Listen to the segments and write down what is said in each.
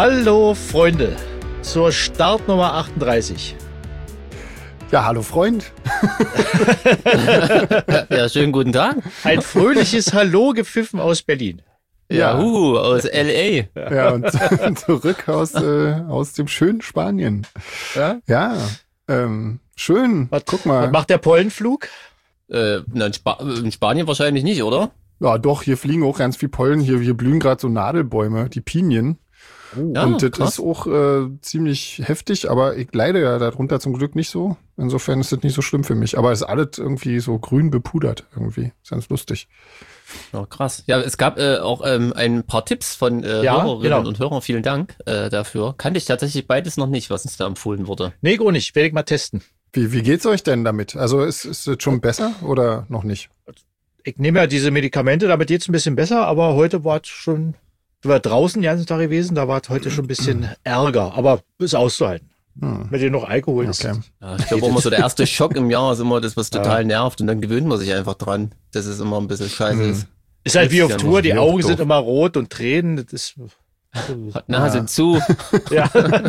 Hallo Freunde, zur Startnummer 38. Ja, hallo Freund. Ja, schönen guten Tag. Ein fröhliches Hallo gepfiffen aus Berlin. Ja, aus L.A. Ja, und zurück aus dem schönen Spanien. Ja, schön. Guck mal. Was macht der Pollenflug? In Spanien wahrscheinlich nicht, oder? Ja, doch, hier fliegen auch ganz viel Pollen. Hier blühen gerade so Nadelbäume, die Pinien. Ja, und das krass. ist auch ziemlich heftig, aber ich leide ja darunter zum Glück nicht so. Insofern ist das nicht so schlimm für mich. Aber es ist alles irgendwie so grün bepudert irgendwie. Ist ganz lustig. Ja, krass. Ja, es gab auch ein paar Tipps von Hörerinnen und Hörern. Vielen Dank dafür. Kannte ich tatsächlich beides noch nicht, was uns da empfohlen wurde. Nee, gar nicht. Werde ich mal testen. Wie geht's euch denn damit? Also ist es schon besser oder noch nicht? Ich nehme ja diese Medikamente, damit geht's ein bisschen besser, aber heute war es schon, wir waren draußen den ganzen Tag gewesen, da war es heute schon ein bisschen Ärger, aber ist auszuhalten. Mit dem noch Alkohol ist. Okay. Ja, ich glaube immer so der erste Schock im Jahr ist immer das, was total nervt und dann gewöhnt man sich einfach dran, dass es immer ein bisschen scheiße ist. Ist halt wie auf Ja, Tour, die wie Augen auch sind doof. immer rot und Tränen, das ist, Hat Nase zu, ja.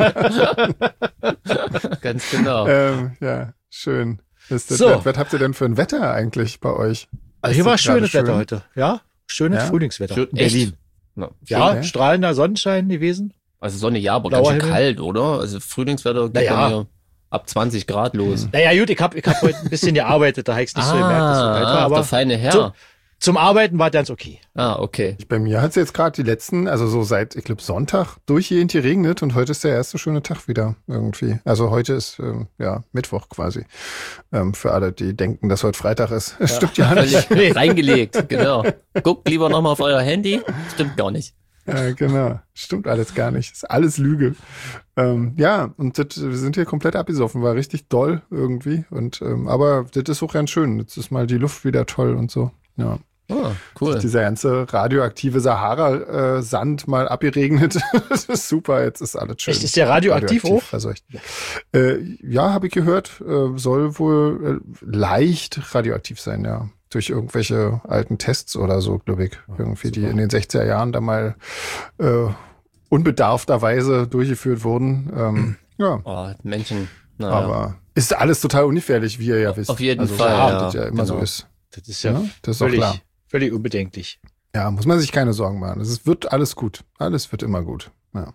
ganz genau. Ja, schön. So. Was habt ihr denn für ein Wetter eigentlich bei euch? Also hier Ist war das schönes gerade Wetter heute, ja, schönes Ja? Frühlingswetter Schön, in Berlin. Na, Ja, ne? strahlender Sonnenschein gewesen. Also Sonne ja, aber Blauer ganz schön Himmel. kalt, oder? Also Frühlingswetter geht Naja. bei mir ab 20 Grad los. Naja, gut, ich hab heute ein bisschen gearbeitet, da habe ich nicht so gemerkt, dass es so kalt war, der aber feine Herr. zum Arbeiten war ganz okay. Okay. Bei mir hat es jetzt gerade die letzten, also so seit, ich glaube, Sonntag durchgehend geregnet und heute ist der erste schöne Tag wieder irgendwie. Also heute ist Mittwoch quasi. Für alle, die denken, dass heute Freitag ist. Stimmt ja nicht. Völlig reingelegt, genau. Guckt lieber nochmal auf euer Handy. Stimmt gar nicht. Genau. Stimmt alles gar nicht. Ist alles Lüge. Und wir sind hier komplett abgesoffen. War richtig doll irgendwie. Und aber das ist auch ganz schön. Jetzt ist mal die Luft wieder toll und so. Ja. Cool. Dieser ganze radioaktive Sahara-Sand mal abgeregnet. Das ist super, jetzt ist alles schön. Echt, ist der radioaktiv auch? Verseucht. Ja, habe ich gehört. Soll wohl leicht radioaktiv sein, ja. Durch irgendwelche alten Tests oder so, glaube ich. Irgendwie, die in den 60er Jahren da mal unbedarfterweise durchgeführt wurden. Menschen. Naja. Aber ist alles total ungefährlich, wie ihr ja wisst. Auf jeden also, Fall, So, ja. das ja immer so Genau. ist. Das ist ja, das ist auch klar. völlig unbedenklich. Ja, muss man sich keine Sorgen machen. Es wird alles gut. Alles wird immer gut. Ja.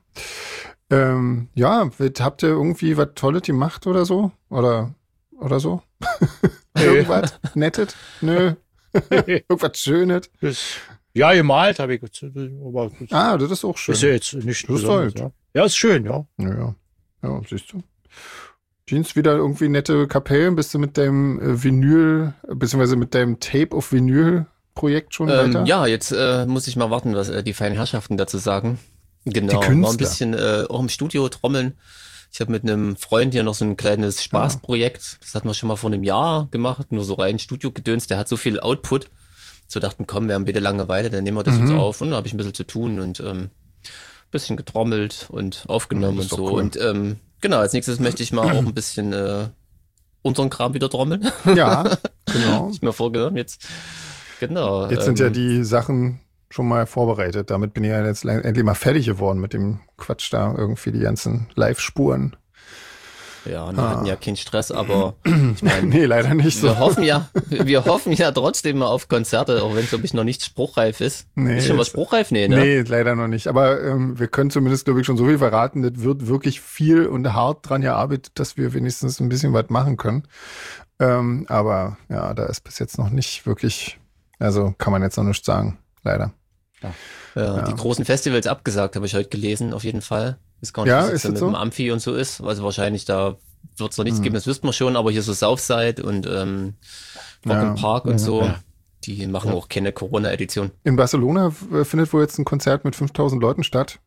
Habt ihr irgendwie was Tolles gemacht oder so? Oder so? Irgendwas Nettes? Nö. Irgendwas Schönes? Ja, gemalt habe ich. Aber Das ist auch schön. ist ja jetzt nicht Das ist besonders, halt. ja. Ja, ist schön, ja. Ja, siehst du. Jeans, wieder irgendwie nette Kapellen. Bist du mit deinem Vinyl, beziehungsweise mit deinem Tape auf Vinyl-Projekt schon weiter? Ja, jetzt muss ich mal warten, was die feinen Herrschaften dazu sagen. Genau, Die Künstler. mal ein bisschen auch im Studio trommeln. Ich habe mit einem Freund hier noch so ein kleines Spaßprojekt. Das hatten wir schon mal vor einem Jahr gemacht, nur so rein Studio-Gedöns. Der hat so viel Output. So dachten, komm, wir haben bitte Langeweile, dann nehmen wir das jetzt auf. Und da habe ich ein bisschen zu tun und bisschen getrommelt und aufgenommen das und ist doch so. cool. Und genau, als nächstes möchte ich mal auch ein bisschen unseren Kram wieder trommeln. Ja, genau. Ich mir vorgenommen jetzt. Genau. Jetzt sind ja die Sachen schon mal vorbereitet. Damit bin ich ja jetzt endlich mal fertig geworden mit dem Quatsch da. Irgendwie die ganzen Live-Spuren. Ja, wir hatten ja keinen Stress, aber ich meine, Nee, leider nicht so. wir hoffen ja trotzdem mal auf Konzerte, auch wenn es, glaube ich, noch nicht spruchreif ist. Nee, Ist schon was spruchreif? Nee, ne? Nee, leider noch nicht. Aber wir können zumindest, glaube ich, schon so viel verraten. Das wird wirklich viel und hart dran gearbeitet, dass wir wenigstens ein bisschen was machen können. Aber ja, da ist bis jetzt noch nicht wirklich, also kann man jetzt noch nichts sagen. Leider. Ja, die großen Festivals abgesagt, habe ich heute gelesen, auf jeden Fall. Ist gar nicht, Ja, was ist jetzt das mit so? dem Amphi und so ist. Also wahrscheinlich, da wird es noch nichts geben, das wüssten wir schon, aber hier so Southside und Rock im Park und so, die machen auch keine Corona-Edition. In Barcelona findet wohl jetzt ein Konzert mit 5000 Leuten statt.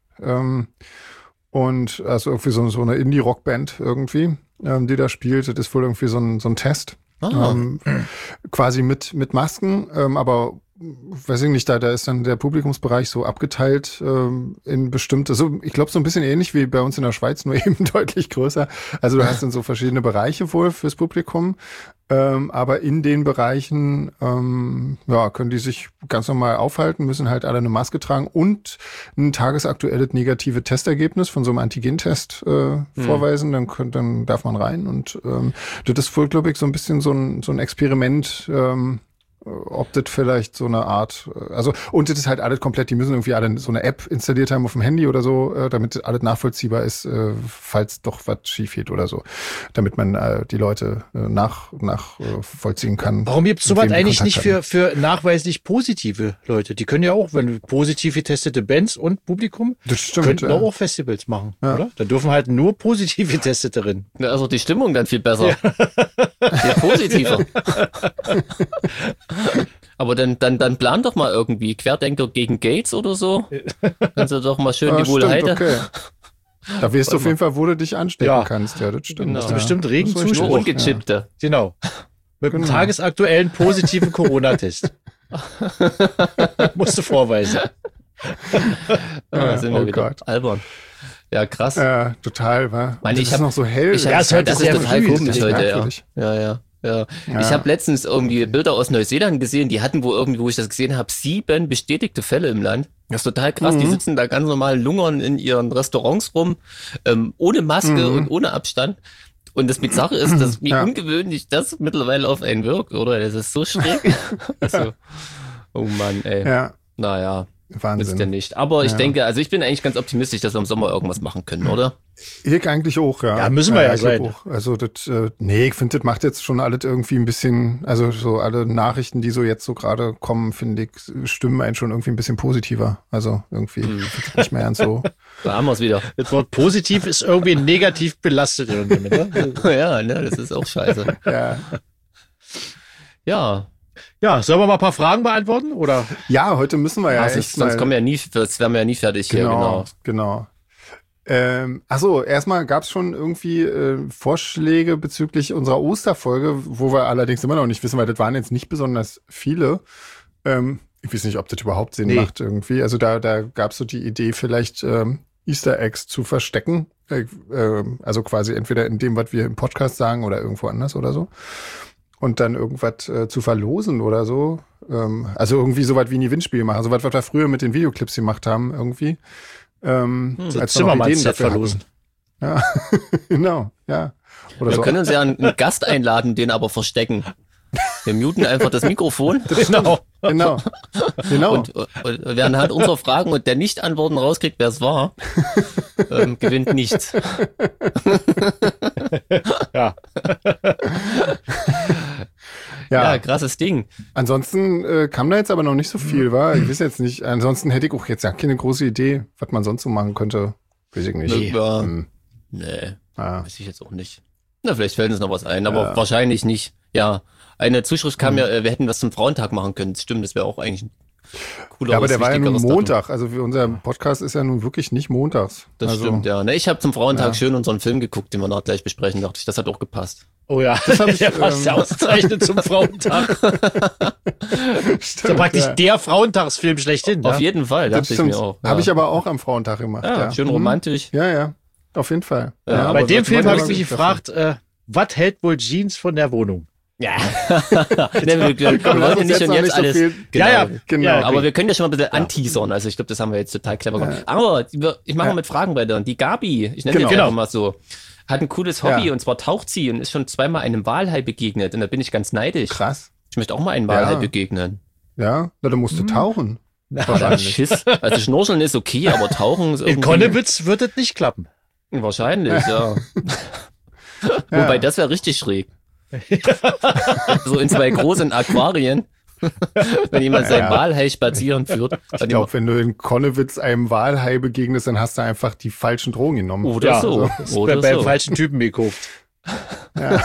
Und also irgendwie so eine Indie-Rock-Band irgendwie, die da spielt. Das ist wohl irgendwie so ein Test. Quasi mit Masken, aber weiß ich nicht, da ist dann der Publikumsbereich so abgeteilt in bestimmte, so ich glaube so ein bisschen ähnlich wie bei uns in der Schweiz, nur eben deutlich größer. Also du hast dann so verschiedene Bereiche wohl fürs Publikum, aber in den Bereichen können die sich ganz normal aufhalten, müssen halt alle eine Maske tragen und ein tagesaktuelles negative Testergebnis von so einem Antigentest vorweisen, dann darf man rein und das ist wohl, glaube ich, so ein bisschen so ein Experiment, ob das vielleicht so eine Art, und das ist halt alles komplett, die müssen irgendwie alle so eine App installiert haben auf dem Handy oder so, damit alles nachvollziehbar ist, falls doch was schief geht oder so, damit man die Leute nachvollziehen kann. Warum gibt es sowas eigentlich nicht für nachweislich positive Leute? Die können ja auch, wenn positiv getestete Bands und Publikum, das stimmt, könnten auch Festivals machen, oder? Da dürfen halt nur positiv getestete drin. Also die Stimmung dann viel besser. Viel positiver. Aber dann plan doch mal irgendwie Querdenker gegen Gates oder so. Kannst du doch mal schön die Wohlheide. Okay. Da weißt du auf jeden Fall, wo du dich anstecken kannst. Ja, das stimmt. Genau. Hast du bestimmt regen Zuspruch. Nur ungechippte. Ja. Genau. Mit einem tagesaktuellen positiven Corona-Test. Musst du vorweisen. Sind wir wieder albern. Ja, krass. Ja, total, wa? Ich habe noch so hell. Das ist total komisch heute, ja. Ich habe letztens irgendwie Bilder aus Neuseeland gesehen, die hatten wo ich das gesehen habe, 7 bestätigte Fälle im Land. Das ist total krass, die sitzen da ganz normal lungern in ihren Restaurants rum, ohne Maske und ohne Abstand. Und das Bizarre ist, dass wie ungewöhnlich das mittlerweile auf einen wirkt, oder? Das ist so schräg. Also, oh Mann, ey. Ja. Naja. Wahnsinn. Ist ja nicht. Aber ich denke, also ich bin eigentlich ganz optimistisch, dass wir im Sommer irgendwas machen können, oder? Ich eigentlich auch, ja. Ja, müssen wir ja sein. Auch. Also das, ich finde, das macht jetzt schon alles irgendwie ein bisschen, also so alle Nachrichten, die so jetzt so gerade kommen, finde ich, stimmen einen schon irgendwie ein bisschen positiver. Also irgendwie nicht mehr ganz so. Da haben wir es wieder. Das Wort positiv ist irgendwie negativ belastet irgendwie, ne? Ja, ne, das ist auch scheiße. Ja. Ja, sollen wir mal ein paar Fragen beantworten, oder? Ja, heute müssen wir sonst kommen wir ja nie, das wären wir ja nie fertig hier, Genau. Erstmal gab es schon irgendwie Vorschläge bezüglich unserer Osterfolge, wo wir allerdings immer noch nicht wissen, weil das waren jetzt nicht besonders viele. Ich weiß nicht, ob das überhaupt Sinn macht irgendwie. Also da gab es so die Idee, vielleicht Easter Eggs zu verstecken. Also quasi entweder in dem, was wir im Podcast sagen oder irgendwo anders oder so. Und dann irgendwas zu verlosen oder so. Also irgendwie so was wie ein Gewinnspiel machen. So was wir früher mit den Videoclips gemacht haben irgendwie. So als Zimmermann-Set verlosen. Ja, genau, ja. Oder wir können uns ja einen Gast einladen, den aber verstecken. Wir muten einfach das Mikrofon. Genau. Und wer anhand unserer Fragen und der Nicht-Antworten rauskriegt, wer es war, gewinnt nichts. Ja. Ja, krasses Ding. Ansonsten kam da jetzt aber noch nicht so viel, wa? Ich weiß jetzt nicht. Ansonsten hätte ich auch jetzt keine große Idee, was man sonst so machen könnte. Weiß ich nicht. Nee, weiß ich jetzt auch nicht. Na, vielleicht fällt uns noch was ein, aber wahrscheinlich nicht. Ja, eine Zuschrift kam wir hätten was zum Frauentag machen können. Das stimmt, das wäre auch eigentlich ein cooler. Ja, aber der war ja nun Montag. Also unser Podcast ist ja nun wirklich nicht montags. Das stimmt, ja. Ne, ich habe zum Frauentag schön unseren Film geguckt, den wir noch gleich besprechen, dachte ich. Das hat auch gepasst. Oh ja, das habe ich passt ja ausgezeichnet zum Frauentag. Stimmt, praktisch der Frauentagsfilm schlechthin. Auf jeden Fall, dachte ich mir auch. Ja. Habe ich aber auch am Frauentag gemacht. Ja. Schön romantisch. Ja, auf jeden Fall. Ja, bei dem Film habe ich mich gefragt, was hält wohl Jeans von der Wohnung? Ja. Wir wollen nicht schon jetzt alles. So genau. Aber wir können ja schon mal ein bisschen anteasern. Also ich glaube, das haben wir jetzt total clever gemacht. Aber ich mache mal mit Fragen weiter. Die Gabi, ich nenne die einfach mal so, hat ein cooles Hobby und zwar taucht sie und ist schon zweimal einem Walhai begegnet. Und da bin ich ganz neidisch. Krass. Ich möchte auch mal einem Walhai begegnen. Ja, na, dann musst du tauchen. Schiss. Also Schnorcheln ist okay, aber tauchen ist irgendwie... In Konnewitz wird es nicht klappen. Wahrscheinlich, ja. Wobei, das wäre richtig schräg. So in 2 großen Aquarien, wenn jemand seinen Walhai spazieren führt. Ich glaube, wenn du in Konnewitz einem Walhai begegnest, dann hast du einfach die falschen Drogen genommen. Oder so. Also, oder beim falschen Typen gekauft. Ja.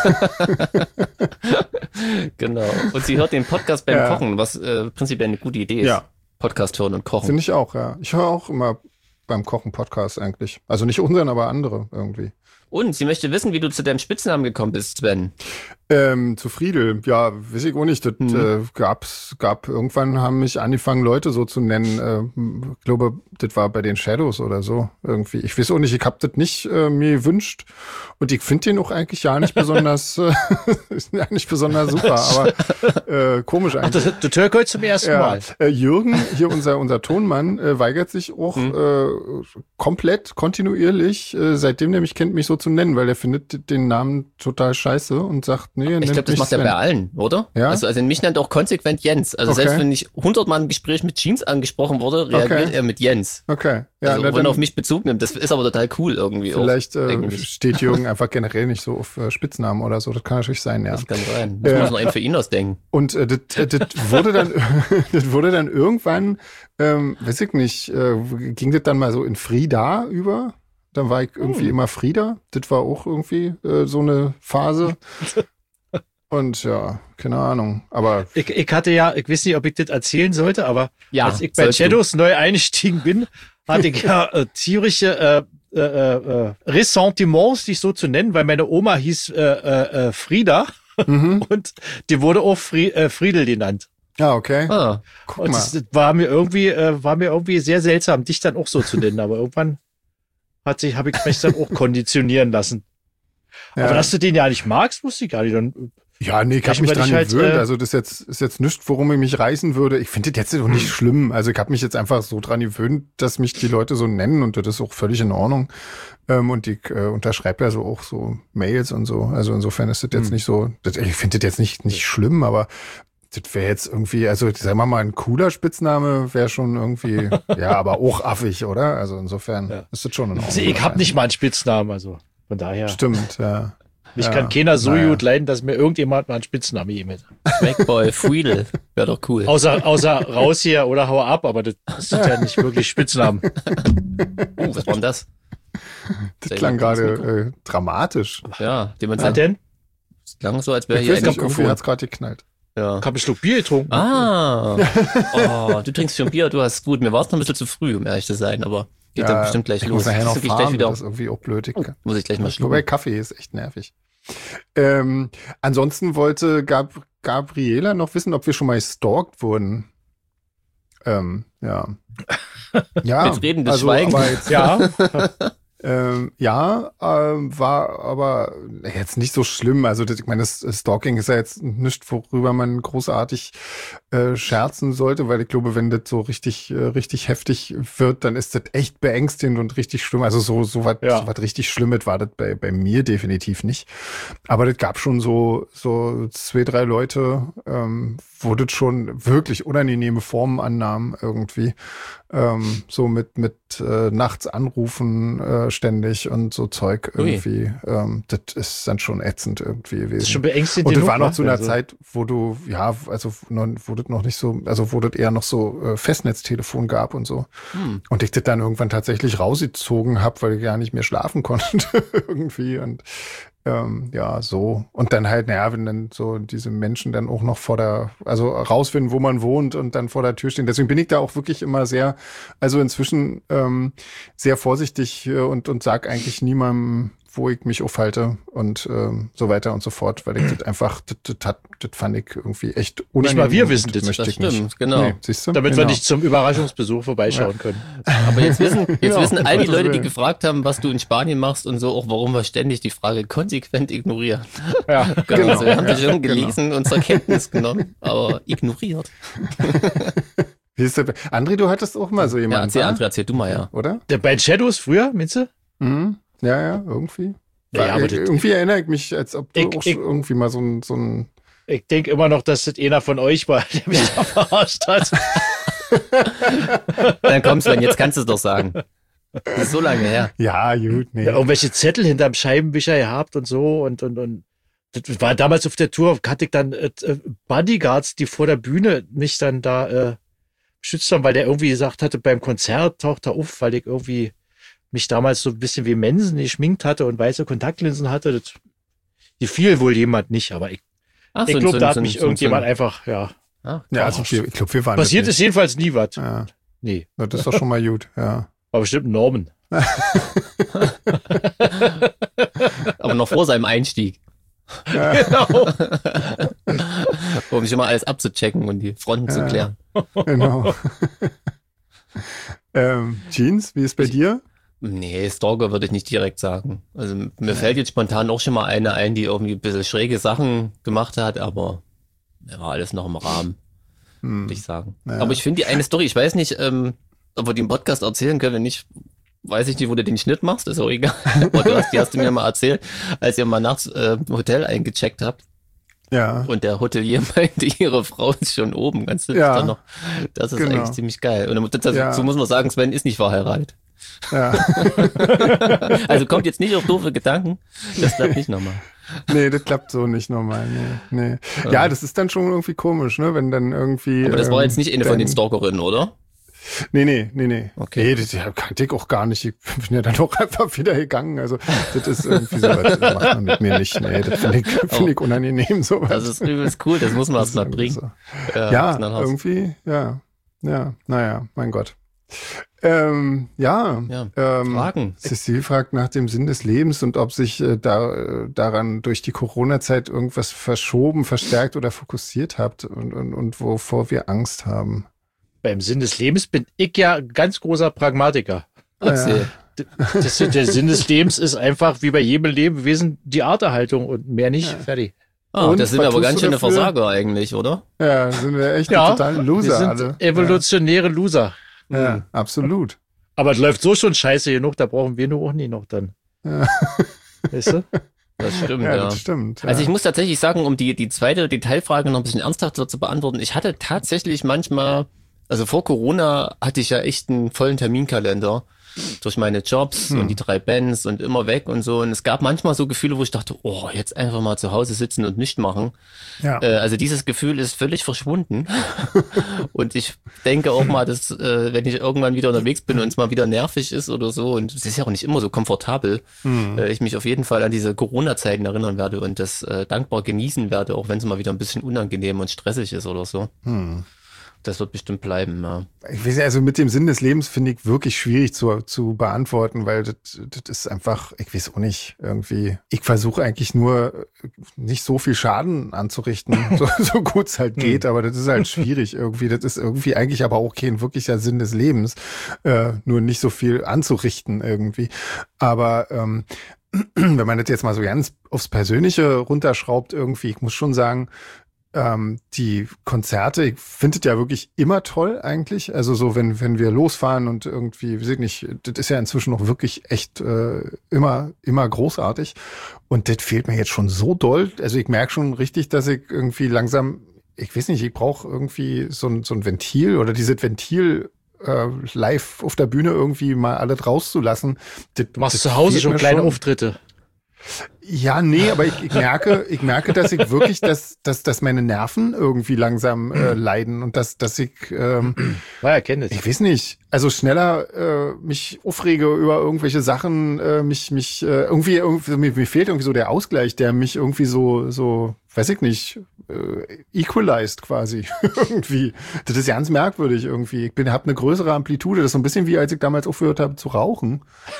Genau. Und sie hört den Podcast beim Kochen, was prinzipiell eine gute Idee ist. Ja. Podcast hören und kochen. Finde ich auch, ja. Ich höre auch immer beim Kochen Podcast eigentlich. Also nicht unseren, aber andere irgendwie. Und sie möchte wissen, wie du zu deinem Spitznamen gekommen bist, Sven. Zu Friedel, ja, weiß ich auch nicht. Das gab irgendwann haben mich angefangen, Leute so zu nennen. Ich glaube, das war bei den Shadows oder so irgendwie. Ich weiß auch nicht, ich hab das nicht mir gewünscht. Und ich finde den auch eigentlich ja nicht besonders, ist ja nicht besonders super, aber komisch eigentlich. Ach, der Türk heute zum ersten Mal. Jürgen, hier unser Tonmann, weigert sich auch komplett kontinuierlich, seitdem der mich kennt, mich so zu nennen, weil er findet den Namen total scheiße und sagt, nee, ich glaube, das macht er bei allen, oder? Ja? Also mich nennt auch konsequent Jens. Also selbst wenn ich 100-mal im Gespräch mit Jeans angesprochen wurde, reagiert er mit Jens. Okay. Ja, also wenn er auf mich Bezug nimmt, das ist aber total cool irgendwie. Vielleicht steht Jürgen einfach generell nicht so auf Spitznamen oder so. Das kann natürlich sein, ja. Das kann sein. Muss man noch einen für ihn ausdenken. Und das wurde dann irgendwann, weiß ich nicht, ging das dann mal so in Frieda über? Dann war ich irgendwie immer Frieda. Das war auch irgendwie so eine Phase. Und ja, keine Ahnung. Aber ich hatte ja, ich weiß nicht, ob ich das erzählen sollte, aber ja, als ich bei Shadows neu eingestiegen bin, hatte ich ja tierische Ressentiments, dich so zu nennen, weil meine Oma hieß Frieda und die wurde auch Friedel genannt. Ja, okay. Guck und das war mir irgendwie sehr seltsam, dich dann auch so zu nennen, aber irgendwann habe ich mich dann auch konditionieren lassen. Ja. Aber dass du den ja nicht magst, wusste ich gar nicht. Dann, ja, nee, ich habe mich dran gewöhnt. Also das ist jetzt nichts, worum ich mich reißen würde. Ich finde das jetzt auch nicht schlimm. Also ich habe mich jetzt einfach so dran gewöhnt, dass mich die Leute so nennen und das ist auch völlig in Ordnung. Und ich unterschreibe ja so auch so Mails und so. Also insofern ist das jetzt nicht so, ich finde das jetzt nicht schlimm, aber das wäre jetzt irgendwie, also sagen wir mal, ein cooler Spitzname wäre schon irgendwie, ja, aber auch affig, oder? Also insofern ist das schon in Ordnung. Also ich habe nicht mal einen Spitznamen, also von daher. Stimmt, ja. Mich kann keiner so gut leiden, dass mir irgendjemand mal einen Spitznamen gibt. Swagboy Friedel, wäre doch cool. Außer raus hier oder hau ab, aber das ist ja nicht wirklich Spitznamen. Was war denn das? Das klang gerade dramatisch. Ja, was denn? Das klang so, als wäre hier ein Mikrofon. Hat's gerade geknallt. Ja. Ich habe einen Schluck Bier getrunken. Du trinkst schon Bier, du hast gut. Mir war es noch ein bisschen zu früh, um ehrlich zu sein, aber geht dann bestimmt gleich los. Muss nachher noch fahren, das ist irgendwie auch blöd. Muss ich gleich mal schlucken. Wobei Kaffee ist echt nervig. Ansonsten wollte Gabriela noch wissen, ob wir schon mal gestalkt wurden. Ja. Mit redendes Schweigen. Aber jetzt, ja. War aber jetzt nicht so schlimm. Also ich meine, das Stalking ist ja jetzt nichts, worüber man großartig scherzen sollte, weil ich glaube, wenn das so richtig heftig wird, dann ist das echt beängstigend und richtig schlimm. Also so was richtig Schlimmes war das bei mir definitiv nicht. Aber das gab schon so 2, 3 Leute, wo das schon wirklich unangenehme Formen annahm irgendwie. So mit nachts anrufen ständig und so Zeug irgendwie. Das ist dann schon ätzend irgendwie gewesen. Das ist schon beängstigend. Und das war noch zu einer Zeit, wo du, wo das noch nicht so, also wo das eher noch so Festnetztelefon gab und so. Und ich das dann irgendwann tatsächlich rausgezogen habe, weil ich gar nicht mehr schlafen konnte irgendwie und so. Und dann halt, wenn dann so diese Menschen dann auch noch rausfinden, wo man wohnt und dann vor der Tür stehen. Deswegen bin ich da auch wirklich immer inzwischen sehr vorsichtig und sag eigentlich niemandem, wo ich mich aufhalte und so weiter und so fort, weil ich das einfach, das fand ich irgendwie echt unangenehm. Nicht mal wir wissen das. Das stimmt, genau. Nee, siehst du? Damit wir nicht zum Überraschungsbesuch vorbeischauen können. Aber jetzt wissen all die Leute, die gefragt haben, was du in Spanien machst und so, auch warum wir ständig die Frage konsequent ignorieren. Ja, genau. Also wir haben das schon gelesen und zur Kenntnis genommen, aber ignoriert. André, du hattest auch mal so jemanden. Ja, erzähl du mal, ja. Oder? Der bei Shadows früher, meinst du? Mhm. Ja, irgendwie. Ja, aber irgendwie erinnere ich mich, als ob du auch irgendwie mal so ein... Ich denke immer noch, dass das einer von euch war, der mich da verarscht hat. Dann komm, Sven, jetzt kannst du es doch sagen. Das ist so lange her. Ja, gut. Nee. Ja, irgendwelche Zettel hinterm Scheibenwischer gehabt und so und das war damals auf der Tour, hatte ich dann Bodyguards, die vor der Bühne mich dann da beschützt haben, weil der irgendwie gesagt hatte, beim Konzert taucht er auf, weil ich irgendwie mich damals so ein bisschen wie Mensen geschminkt hatte und weiße Kontaktlinsen hatte. Die fiel wohl jemand nicht, aber ich glaube, da hat mich irgendjemand einfach, also ich glaube, wir waren... Passiert ist jedenfalls nie was. Ja. Nee. Das ist doch schon mal gut, ja. War bestimmt ein Norman. Dann noch vor seinem Einstieg. Genau. Um schon mal alles abzuchecken und die Fronten zu klären. Genau. Jeans, wie ist bei dir? Nee, Stalker würde ich nicht direkt sagen. Also mir fällt jetzt spontan auch schon mal eine ein, die irgendwie ein bisschen schräge Sachen gemacht hat, aber war alles noch im Rahmen, würde ich sagen. Ja. Aber ich finde die eine Story, ich weiß nicht, ob wir die im Podcast erzählen können, wenn nicht, weiß ich nicht, wo du den Schnitt machst, ist auch egal. Aber die hast du mir mal erzählt, als ihr mal nachts im Hotel eingecheckt habt. Ja. Und der Hotelier meinte, ihre Frau ist schon oben. Kannst du das dann noch? Das ist eigentlich ziemlich geil. Und dazu muss man sagen, Sven ist nicht verheiratet. Ja. Also kommt jetzt nicht auf doofe Gedanken. Das klappt nicht nochmal. Nee, das klappt so nicht normal. Nee. Ja, das ist dann schon irgendwie komisch, ne? Wenn dann irgendwie. Aber das war jetzt nicht eine von den Stalkerinnen, oder? Nee. Okay. Nee, das kannte ich auch gar nicht. Ich bin ja dann auch einfach wieder gegangen. Also, das ist irgendwie so, das macht man mit mir nicht. Nee, das finde ich unangenehm, sowas. Das ist übelst cool, das muss man erst mal bringen. So. Ja, irgendwie, ja. Naja, mein Gott. Fragen. Cecile fragt nach dem Sinn des Lebens und ob sich daran durch die Corona-Zeit irgendwas verschoben, verstärkt oder fokussiert habt und wovor wir Angst haben. Beim Sinn des Lebens bin ich ja ein ganz großer Pragmatiker. Erzähl. Der Sinn des Lebens ist einfach wie bei jedem Lebewesen die Arterhaltung und mehr nicht. Fertig. Und das sind was aber tust ganz du schöne dafür? Versager eigentlich, oder? Ja, sind wir echt Ja, total Loser wir sind alle. evolutionäre Loser. Ja, absolut. Aber es läuft so schon scheiße genug, da brauchen wir nur auch nie noch dann. Ja. Weißt du? Das stimmt, Ja, ja. das stimmt. Ja. Also ich muss tatsächlich sagen, um die zweite Detailfrage noch ein bisschen ernsthafter zu beantworten, ich hatte tatsächlich manchmal, also vor Corona hatte ich ja echt einen vollen Terminkalender durch meine Jobs und die 3 Bands und immer weg und so. Und es gab manchmal so Gefühle, wo ich dachte, oh, jetzt einfach mal zu Hause sitzen und nichts machen. Ja. Also dieses Gefühl ist völlig verschwunden. Und ich denke auch mal, dass wenn ich irgendwann wieder unterwegs bin und es mal wieder nervig ist oder so, und es ist ja auch nicht immer so komfortabel, ich mich auf jeden Fall an diese Corona-Zeiten erinnern werde und das dankbar genießen werde, auch wenn es mal wieder ein bisschen unangenehm und stressig ist oder so. Das wird bestimmt bleiben, ja. Ich weiß nicht, also mit dem Sinn des Lebens finde ich wirklich schwierig zu beantworten, weil das ist einfach, ich weiß auch nicht, irgendwie, ich versuche eigentlich nur nicht so viel Schaden anzurichten, so gut es halt geht, aber das ist halt schwierig irgendwie. Das ist irgendwie eigentlich aber auch kein wirklicher Sinn des Lebens, nur nicht so viel anzurichten irgendwie. Aber wenn man das jetzt mal so ganz aufs Persönliche runterschraubt irgendwie, ich muss schon sagen, die Konzerte, ich finde es ja wirklich immer toll eigentlich. Also so, wenn wir losfahren und irgendwie, weiß ich nicht, das ist ja inzwischen noch wirklich echt immer großartig. Und das fehlt mir jetzt schon so doll. Also ich merke schon richtig, dass ich irgendwie langsam, ich weiß nicht, ich brauche irgendwie so ein Ventil oder dieses Ventil live auf der Bühne irgendwie mal alles rauszulassen. Du machst zu Hause schon kleine Auftritte. Ja, nee, aber ich merke, dass ich wirklich, dass meine Nerven irgendwie langsam leiden und dass ich, Erkennt es. ich weiß nicht, also schneller mich aufrege über irgendwelche Sachen, mich irgendwie mir fehlt irgendwie so der Ausgleich, der mich irgendwie so, weiß ich nicht, equalized quasi irgendwie. Das ist ganz merkwürdig irgendwie. Ich habe eine größere Amplitude. Das ist so ein bisschen wie als ich damals aufgehört habe zu rauchen.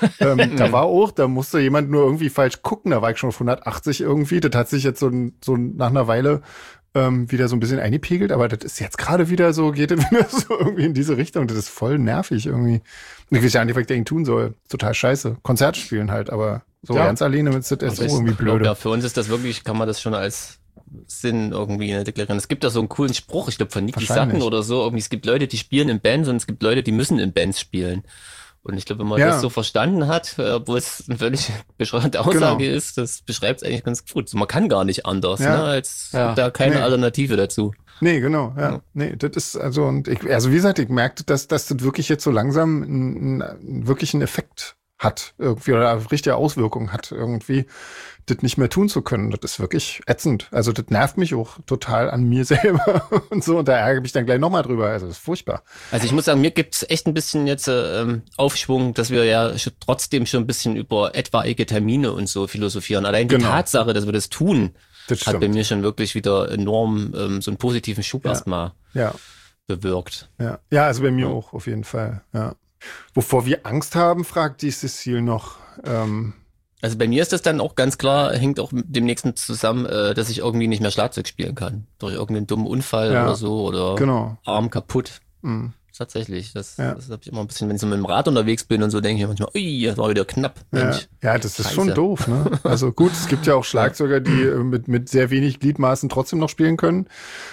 Da musste jemand nur irgendwie falsch gucken. Da war ich schon auf 180 irgendwie. Das hat sich jetzt so nach einer Weile wieder so ein bisschen eingepegelt. Aber das ist jetzt gerade wieder so, geht das wieder so irgendwie in diese Richtung. Das ist voll nervig irgendwie. Ich weiß ja nicht, was ich dagegen tun soll. Total scheiße. Konzert spielen halt, aber so ganz alleine ist das erst irgendwie blöde. Ja, für uns ist das wirklich, kann man das schon als Sinn irgendwie deklarieren. Es gibt da so einen coolen Spruch, ich glaube von Niki Sacken oder so, irgendwie, es gibt Leute, die spielen in Bands und es gibt Leute, die müssen in Bands spielen. Und ich glaube, wenn man das so verstanden hat, obwohl es eine völlig bescheuerte Aussage ist, das beschreibt es eigentlich ganz gut. Man kann gar nicht anders, ne, als da keine Alternative dazu. Nee, genau, ja. Nee, das ist also, also wie gesagt, ich merkte, dass das wirklich jetzt so langsam wirklich einen Effekt hat irgendwie oder eine richtige Auswirkung hat irgendwie, das nicht mehr tun zu können. Das ist wirklich ätzend. Also das nervt mich auch total an mir selber und so. Und da ärgere ich mich dann gleich nochmal drüber. Also das ist furchtbar. Also ich muss sagen, mir gibt's echt ein bisschen jetzt Aufschwung, dass wir ja trotzdem schon ein bisschen über etwaige Termine und so philosophieren. Allein die Tatsache, dass wir das tun, hat bei mir schon wirklich wieder enorm so einen positiven Schub erstmal bewirkt. Ja, also bei mir auch auf jeden Fall, ja. Wovor wir Angst haben, fragt die Cecile noch. Also bei mir ist das dann auch ganz klar, hängt auch mit dem nächsten zusammen, dass ich irgendwie nicht mehr Schlagzeug spielen kann. Durch irgendeinen dummen Unfall oder so oder genau. Arm kaputt. Mhm. Tatsächlich. Das habe ich immer ein bisschen, wenn ich so mit dem Rad unterwegs bin und so, denke ich manchmal, ui, das war wieder knapp. Mensch, ja, das ist schon doof, ne? Also gut, es gibt ja auch Schlagzeuger, die mit sehr wenig Gliedmaßen trotzdem noch spielen können.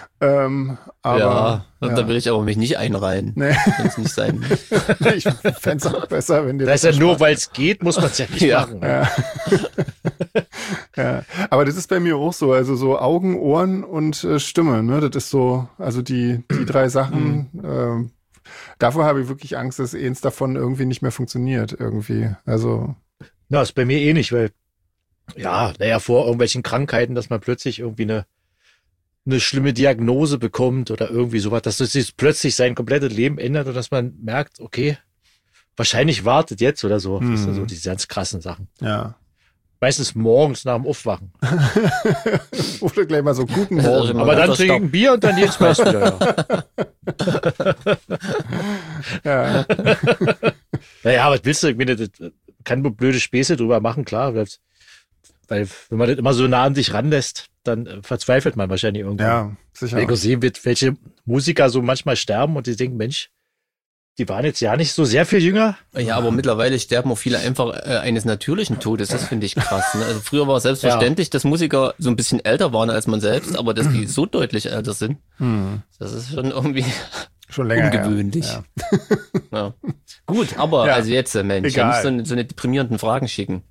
Aber da will ich aber mich nicht einreihen. Nee. Wenn es nicht sein. Ich fände es auch besser, wenn dir das ist ja nur, weil es geht, muss man es ja nicht machen. Ja. Ja. Aber das ist bei mir auch so, also so Augen, Ohren und Stimme, ne? Das ist so, also die 3 Sachen, davor habe ich wirklich Angst, dass eins davon irgendwie nicht mehr funktioniert, irgendwie. Also. Na, ist bei mir eh nicht, weil, vor irgendwelchen Krankheiten, dass man plötzlich irgendwie eine schlimme Diagnose bekommt oder irgendwie sowas, dass sich plötzlich sein komplettes Leben ändert und dass man merkt, okay, wahrscheinlich wartet jetzt oder so. Das sind so diese ganz krassen Sachen. Ja. Meistens morgens nach dem Aufwachen. Oder gleich mal so guten Morgen. Aber dann trinke ich ein Bier und dann geht's meist wieder. Ja. Naja, was willst du? Ich meine, das kann nur blöde Späße drüber machen, klar. Weil wenn man das immer so nah an sich ranlässt, dann verzweifelt man wahrscheinlich irgendwann. Ja, sicher. Wenn ich sehen wird, welche Musiker so manchmal sterben und die denken, Mensch, die waren jetzt ja nicht so sehr viel jünger. Ja, aber mittlerweile sterben auch viele einfach eines natürlichen Todes. Das finde ich krass. Ne? Also früher war es selbstverständlich, dass Musiker so ein bisschen älter waren als man selbst, aber dass die so deutlich älter sind, das ist schon irgendwie schon länger ungewöhnlich. Ja. Gut, aber also jetzt, Mensch, ja nicht so eine deprimierenden Fragen schicken.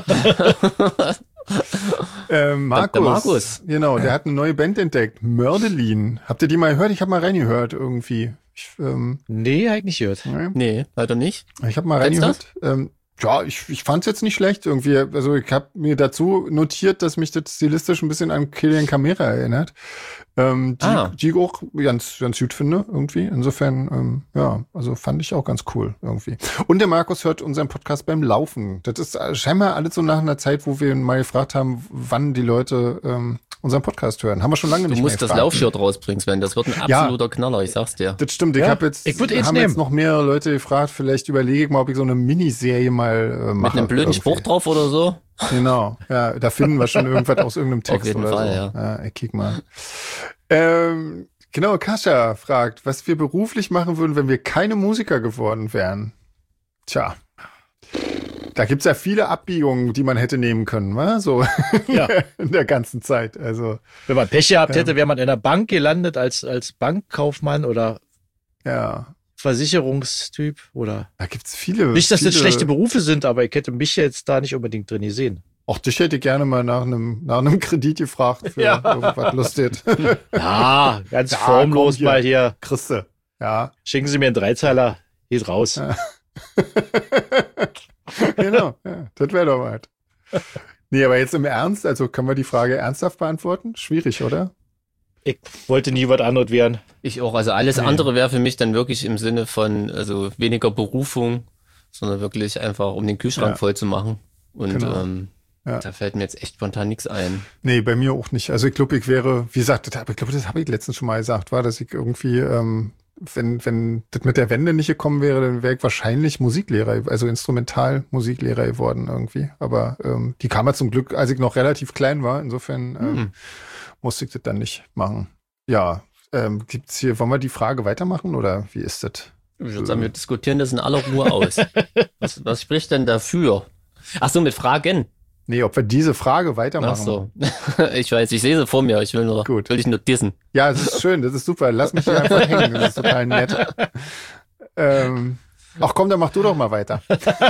Markus, der Markus. Genau, der hat eine neue Band entdeckt, Mördelin. Habt ihr die mal gehört? Ich habe mal reingehört irgendwie. Nee, eigentlich gehört. Nee, leider nicht. Ich habe mal reingehört. Ja, ich fand es jetzt nicht schlecht irgendwie. Also ich habe mir dazu notiert, dass mich das stilistisch ein bisschen an Killian Camera erinnert. Die ich auch ganz gut finde irgendwie. Insofern, also fand ich auch ganz cool irgendwie. Und der Markus hört unseren Podcast beim Laufen. Das ist scheinbar alles so nach einer Zeit, wo wir ihn mal gefragt haben, wann die Leute unseren Podcast hören. Haben wir schon lange nicht mehr gefragt. Du musst das Laufshirt rausbringen, Sven. Das wird ein absoluter Knaller, ich sag's dir. Das stimmt. Ich habe jetzt noch mehrere Leute gefragt. Vielleicht überlege ich mal, ob ich so eine Miniserie mal mache. Mit einem blöden Spruch drauf oder so? Genau. Ja, da finden wir schon irgendwas aus irgendeinem Text. Auf jeden oder Fall, so. Ja, ich kick mal. Genau, Kascha fragt, was wir beruflich machen würden, wenn wir keine Musiker geworden wären. Tja. Da gibt's ja viele Abbiegungen, die man hätte nehmen können, wa? So in der ganzen Zeit. Also wenn man Pech gehabt hätte, wäre man in der Bank gelandet als Bankkaufmann oder Versicherungstyp oder. Da gibt's viele. Nicht, dass das schlechte Berufe sind, aber ich hätte mich jetzt da nicht unbedingt drin gesehen. Auch dich hätte ich gerne mal nach einem Kredit gefragt für irgendwas Lustig. Ja, ganz formlos hier. Mal hier. Christe. Ja. Schicken Sie mir einen Dreizeiler, geht raus. Ja. Genau, das wäre doch was. Nee, aber jetzt im Ernst, also können wir die Frage ernsthaft beantworten? Schwierig, oder? Ich wollte nie was anderes werden. Ich auch, also alles andere wäre für mich dann wirklich im Sinne von, also weniger Berufung, sondern wirklich einfach, um den Kühlschrank voll zu machen. Und da fällt mir jetzt echt spontan nichts ein. Nee, bei mir auch nicht. Also ich glaube, ich wäre, wie gesagt, das habe ich letztens schon mal gesagt, war, dass ich irgendwie, wenn das mit der Wende nicht gekommen wäre, dann wäre ich wahrscheinlich Musiklehrer, also Instrumentalmusiklehrer geworden irgendwie. Aber die kam ja zum Glück, als ich noch relativ klein war. Insofern musste ich das dann nicht machen. Ja, gibt's hier, wollen wir die Frage weitermachen oder wie ist das? Ich würde sagen, wir diskutieren das in aller Ruhe aus. Was spricht denn dafür? Ach so, mit Fragen. Nee, ob wir diese Frage weitermachen. Ach so. Ich weiß, ich sehe sie vor mir. Ich will dich nur dissen. Ja, es ist schön, das ist super. Lass mich hier einfach hängen. Das ist total nett. Ach komm, dann mach du doch mal weiter.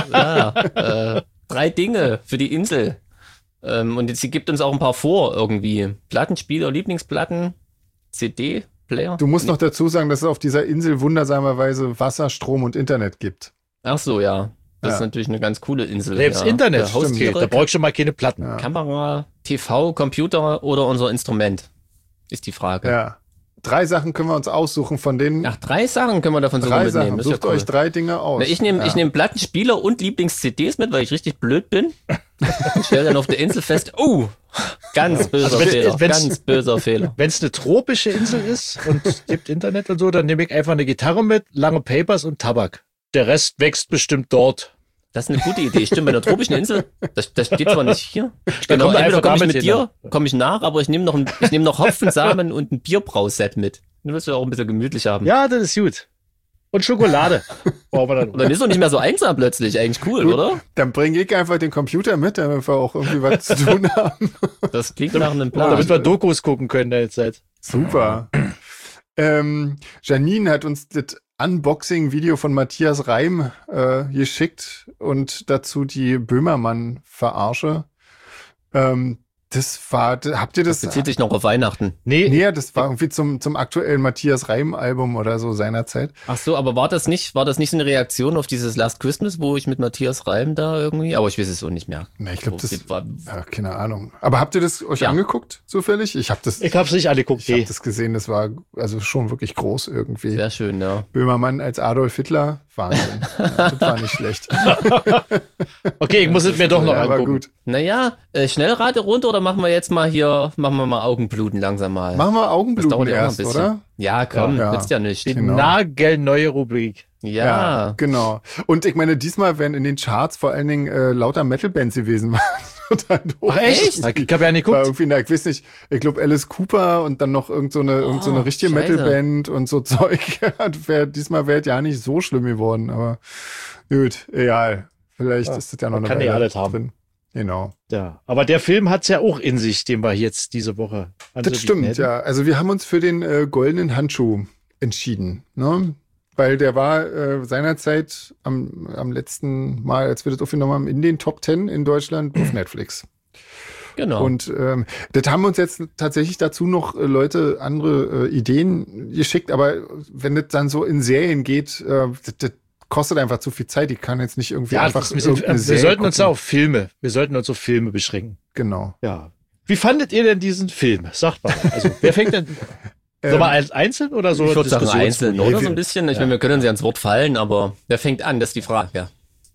3 Dinge für die Insel. Und sie gibt uns auch ein paar vor irgendwie. Plattenspieler, Lieblingsplatten, CD-Player. Du musst noch dazu sagen, dass es auf dieser Insel wundersamerweise Wasser, Strom und Internet gibt. Ach so, ja. Das ist natürlich eine ganz coole Insel. Selbst Internet, da brauche ich schon mal keine Platten. Ja. Kamera, TV, Computer oder unser Instrument, ist die Frage. Ja. 3 Sachen können wir uns aussuchen von denen. Ach, 3 Sachen können wir davon sogar mitnehmen. Das Sucht euch 3 Dinge aus. Na, ich nehme Plattenspieler und Lieblings-CDs mit, weil ich richtig blöd bin. Ich stelle dann auf der Insel fest, ganz böser Fehler, ganz böser Fehler. Wenn es eine tropische Insel ist und es gibt Internet und so, dann nehme ich einfach eine Gitarre mit, lange Papers und Tabak. Der Rest wächst bestimmt dort, Das ist eine gute Idee. Stimmt, bei der tropischen Insel, das steht zwar nicht hier. Genau, kommt er entweder einfach komme ich damit mit dir, komme ich nach, aber ich nehme noch Hopfensamen und ein Bierbrauset mit. Du willst ja auch ein bisschen gemütlich haben. Ja, das ist gut. Und Schokolade. Brauchen wir dann. Und dann ist doch nicht mehr so einsam plötzlich. Eigentlich cool, Gut, oder? Dann bringe ich einfach den Computer mit, damit wir auch irgendwie was zu tun haben. Das klingt nach einem Plan. Damit wir Dokus gucken können in der Zeit. Super. Janine hat uns das Unboxing-Video von Matthias Reim geschickt und dazu die Böhmermann-Verarsche. Habt ihr das? Das bezieht sich noch auf Weihnachten. Nee, das war irgendwie zum aktuellen Matthias Reim-Album oder so seinerzeit. Ach so, aber war das nicht so eine Reaktion auf dieses Last Christmas, wo ich mit Matthias Reim da irgendwie, aber ich weiß es auch nicht mehr. Nee, ich glaube, das war, ja, keine Ahnung. Aber habt ihr das euch angeguckt, zufällig? Ich hab's nicht angeguckt. Ich habe das gesehen, das war also schon wirklich groß irgendwie. Sehr schön, ja. Böhmermann als Adolf Hitler, Wahnsinn. Das war nicht schlecht. Okay, ich muss es mir doch noch angucken. Aber gut. Naja, Schnellrate runter oder machen wir mal Augenbluten langsam mal. Machen wir Augenbluten das dauert ja auch erst, noch ein bisschen. oder? Ja, komm, Ja. nützt ja nicht. Die Genau. nagelneue Rubrik. Ja. Genau. Und ich meine, diesmal wären in den Charts vor allen Dingen lauter Metal-Bands gewesen. Total doof. Ach echt? Ich habe ja nicht War geguckt. irgendwie, ich weiß nicht, ich glaube Alice Cooper und dann noch irgend so eine richtige Scheiße. Metal-Band und so Zeug. Diesmal wäre es ja nicht so schlimm geworden, aber gut, egal. Vielleicht ist das ja noch man eine kann ja Weile alles haben. drin. Genau. Ja, aber der Film hat's ja auch in sich, den wir jetzt diese Woche Das stimmt, hätten. ja. Also wir haben uns für den goldenen Handschuh entschieden, ne? Weil der war seinerzeit am letzten Mal, als wir das aufgenommen haben, in den Top 10 in Deutschland auf Netflix. Genau. Und das haben uns jetzt tatsächlich dazu noch Leute andere Ideen geschickt, aber wenn das dann so in Serien geht, das kostet einfach zu viel Zeit. Ich kann jetzt nicht irgendwie Ja, einfach wir irgendeine Serie sollten uns gucken. auf Filme beschränken. Genau. Ja. Wie fandet ihr denn diesen Film? Sagt mal. Also, wer fängt denn? Soll man als einzeln oder so? Ich würde sagen einzeln, Diskussionsrunde? oder so ein bisschen. Ich meine, wir können uns ja ins Wort fallen, aber wer fängt an? Das ist die Frage. Ja.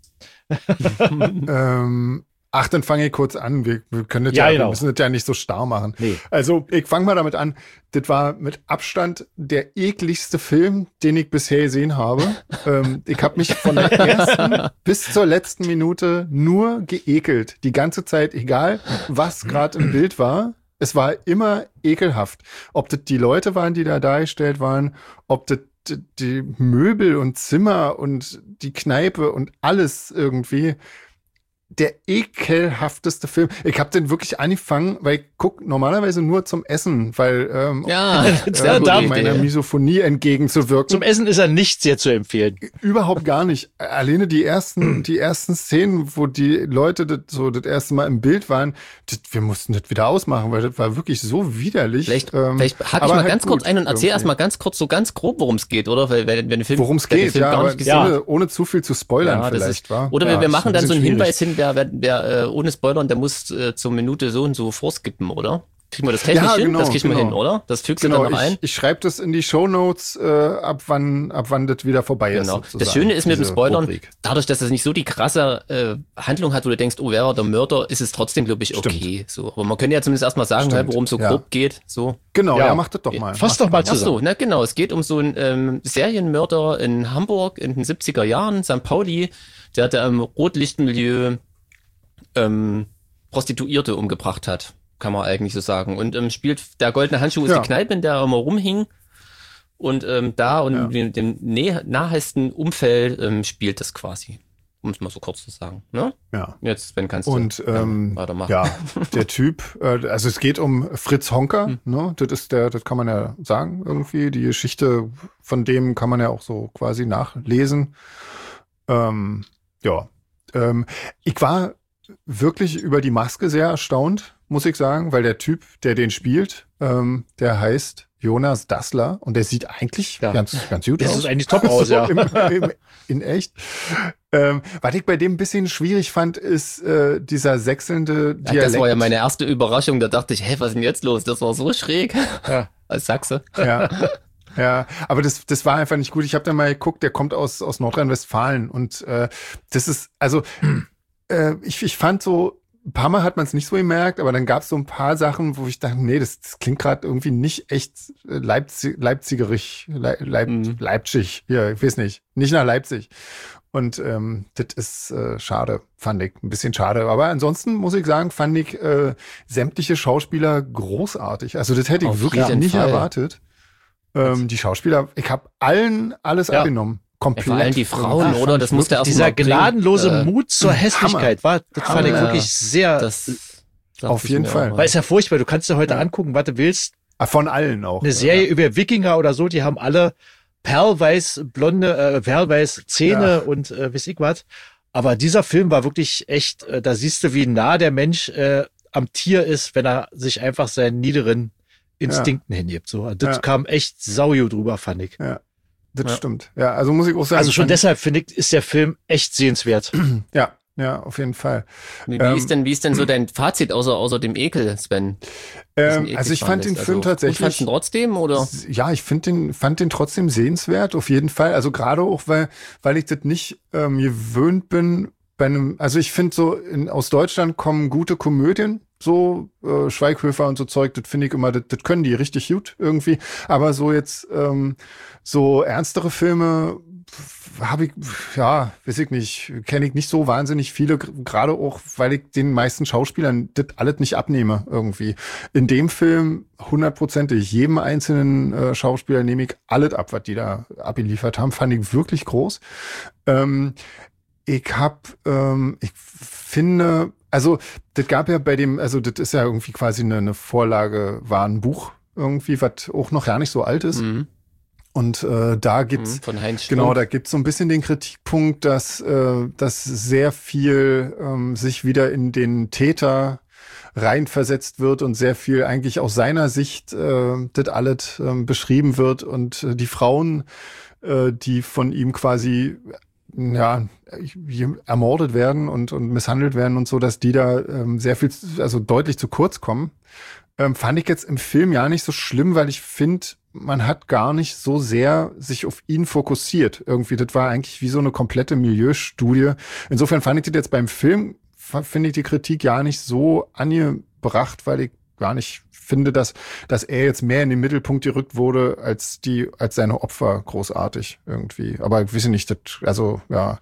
Dann fange ich kurz an. Wir können das Ja, wir genau. müssen das ja nicht so starr machen. Nee. Also, ich fange mal damit an. Das war mit Abstand der ekligste Film, den ich bisher gesehen habe. Ich habe mich von der ersten bis zur letzten Minute nur geekelt. Die ganze Zeit, egal was gerade im Bild war. Es war immer ekelhaft. Ob das die Leute waren, die da dargestellt waren, ob das die Möbel und Zimmer und die Kneipe und alles irgendwie. Der ekelhafteste Film. Ich habe den wirklich angefangen, weil ich gucke normalerweise nur zum Essen, weil sehr gute meiner Idee. Misophonie entgegenzuwirken. Zum Essen ist er nicht sehr zu empfehlen. Überhaupt gar nicht. Alleine die ersten Szenen, wo die Leute das erste Mal im Bild waren, wir mussten das wieder ausmachen, weil das war wirklich so widerlich. Vielleicht hake ich aber mal halt ganz kurz gut ein und erzähl irgendwie. erst mal ganz kurz, so ganz grob, worum es geht, oder? Weil wenn der Film, Worum es wer den geht, Film ja, gar aber nicht gesehen hat. ohne zu viel zu spoilern Ja, das vielleicht, ist, war. oder Ja, wir ist machen ein dann so einen bisschen Hinweis hin, wer ohne Spoilern, der muss zur Minute so und so vorskippen, oder? Kriegen wir das technisch hin? genau, Das kriegen wir genau. hin, oder? Das fügst du Genau, dann noch ein? ich schreibe das in die Shownotes, ab wann das wieder vorbei ist. Genau. sozusagen, Das Schöne ist mit dem diese Spoilern, Rubrik. dadurch, dass es nicht so die krasse Handlung hat, wo du denkst, oh, wer war der Mörder, ist es trotzdem, glaube ich, okay. So. Aber man könnte ja zumindest erstmal sagen, Stimmt, worum es so ja. grob geht. So. Genau, Ja. ja, mach das doch mal. Fass doch mal Ach zusammen. so, na genau. Es geht um so einen Serienmörder in Hamburg in den 70er Jahren, St. Pauli, der da im Rotlichtmilieu Prostituierte umgebracht hat, kann man eigentlich so sagen. Und spielt der goldene Handschuh ist Ja. die Kneipe, in der er immer rumhing. Und da und in dem nahesten Umfeld spielt das quasi. Um es mal so kurz zu sagen. Ne? Ja. Jetzt, Sven, kannst Und du weitermachen. ja, der Typ, also es geht um Fritz Honka, ne? Das kann man ja sagen irgendwie. Die Geschichte von dem kann man ja auch so quasi nachlesen. Ich war wirklich über die Maske sehr erstaunt, muss ich sagen, weil der Typ, der den spielt, der heißt Jonas Dassler und der sieht eigentlich Ja. ganz gut Das aus. ist eigentlich top aus, So ja. in echt. Was ich bei dem ein bisschen schwierig fand, ist dieser sächselnde Ja, Dialekt. das war ja meine erste Überraschung. Da dachte ich, hey, was ist denn jetzt los? Das war so schräg. Ja. Als Sachse. Ja, aber das war einfach nicht gut. Ich habe dann mal geguckt, der kommt aus Nordrhein-Westfalen und das ist, also ich fand so, ein paar Mal hat man es nicht so gemerkt, aber dann gab es so ein paar Sachen, wo ich dachte, nee, das klingt gerade irgendwie nicht echt Leipzig, ja, ich weiß nicht nach Leipzig. Und das ist schade, fand ich. Ein bisschen schade. Aber ansonsten muss ich sagen, fand ich sämtliche Schauspieler großartig. Also das hätte ich Auf wirklich jeden nicht Fall. erwartet. Die Schauspieler, ich habe allen alles abgenommen. Komplett. Vor allem die Frauen, Ja, oder? fand Das ich musste wirklich- erst Dieser mal bringen. gnadenlose Mut zur Hässlichkeit das fand ich Hammer. wirklich sehr, Das dachte Auf ich jeden mir Fall. auch. weil es ja furchtbar, du kannst dir heute angucken, was du willst. Von allen auch. Eine Serie über Wikinger oder so, die haben alle perlweiß blonde, perlweiß Zähne und weiß ich was. Aber dieser Film war wirklich echt, da siehst du, wie nah der Mensch am Tier ist, wenn er sich einfach seinen niederen Instinkten hingibt. So, das kam echt sauju drüber, fand ich. Ja, das stimmt. Ja, also muss ich auch sagen. Also schon deshalb, finde ich, ist der Film echt sehenswert. Ja, auf jeden Fall. Wie ist denn so dein Fazit außer dem Ekel, Sven? Also ich fand den Film tatsächlich. Du fandst ihn trotzdem, oder? Ja, ich fand den trotzdem sehenswert, auf jeden Fall. Also gerade auch, weil ich das nicht gewöhnt bin also ich finde so, aus Deutschland kommen gute Komödien, so Schweighöfer und so Zeug, das finde ich immer, das können die richtig gut irgendwie. Aber so jetzt so ernstere Filme habe ich, weiß ich nicht, kenne ich nicht so wahnsinnig viele, gerade auch, weil ich den meisten Schauspielern das alles nicht abnehme irgendwie. In dem Film 100%ig, jedem einzelnen Schauspieler nehme ich alles ab, was die da abgeliefert haben, fand ich wirklich groß. Ich finde, also das gab ja bei dem, also das ist ja irgendwie quasi eine Vorlage, war ein Buch irgendwie, was auch noch gar nicht so alt ist. Mhm. Und da gibt's von Heinz Strunk. genau, da gibt's so ein bisschen den Kritikpunkt, dass sehr viel sich wieder in den Täter reinversetzt wird und sehr viel eigentlich aus seiner Sicht das alles beschrieben wird und die Frauen, die von ihm quasi ermordet werden und misshandelt werden und so, dass die da sehr viel, also deutlich zu kurz kommen. Fand ich jetzt im Film ja nicht so schlimm, weil ich finde, man hat gar nicht so sehr sich auf ihn fokussiert. Irgendwie, das war eigentlich wie so eine komplette Milieustudie. Insofern fand ich das jetzt beim Film, finde ich die Kritik ja nicht so angebracht, weil ich gar nicht finde, dass er jetzt mehr in den Mittelpunkt gerückt wurde als seine Opfer großartig irgendwie. Aber ich weiß nicht, also ja,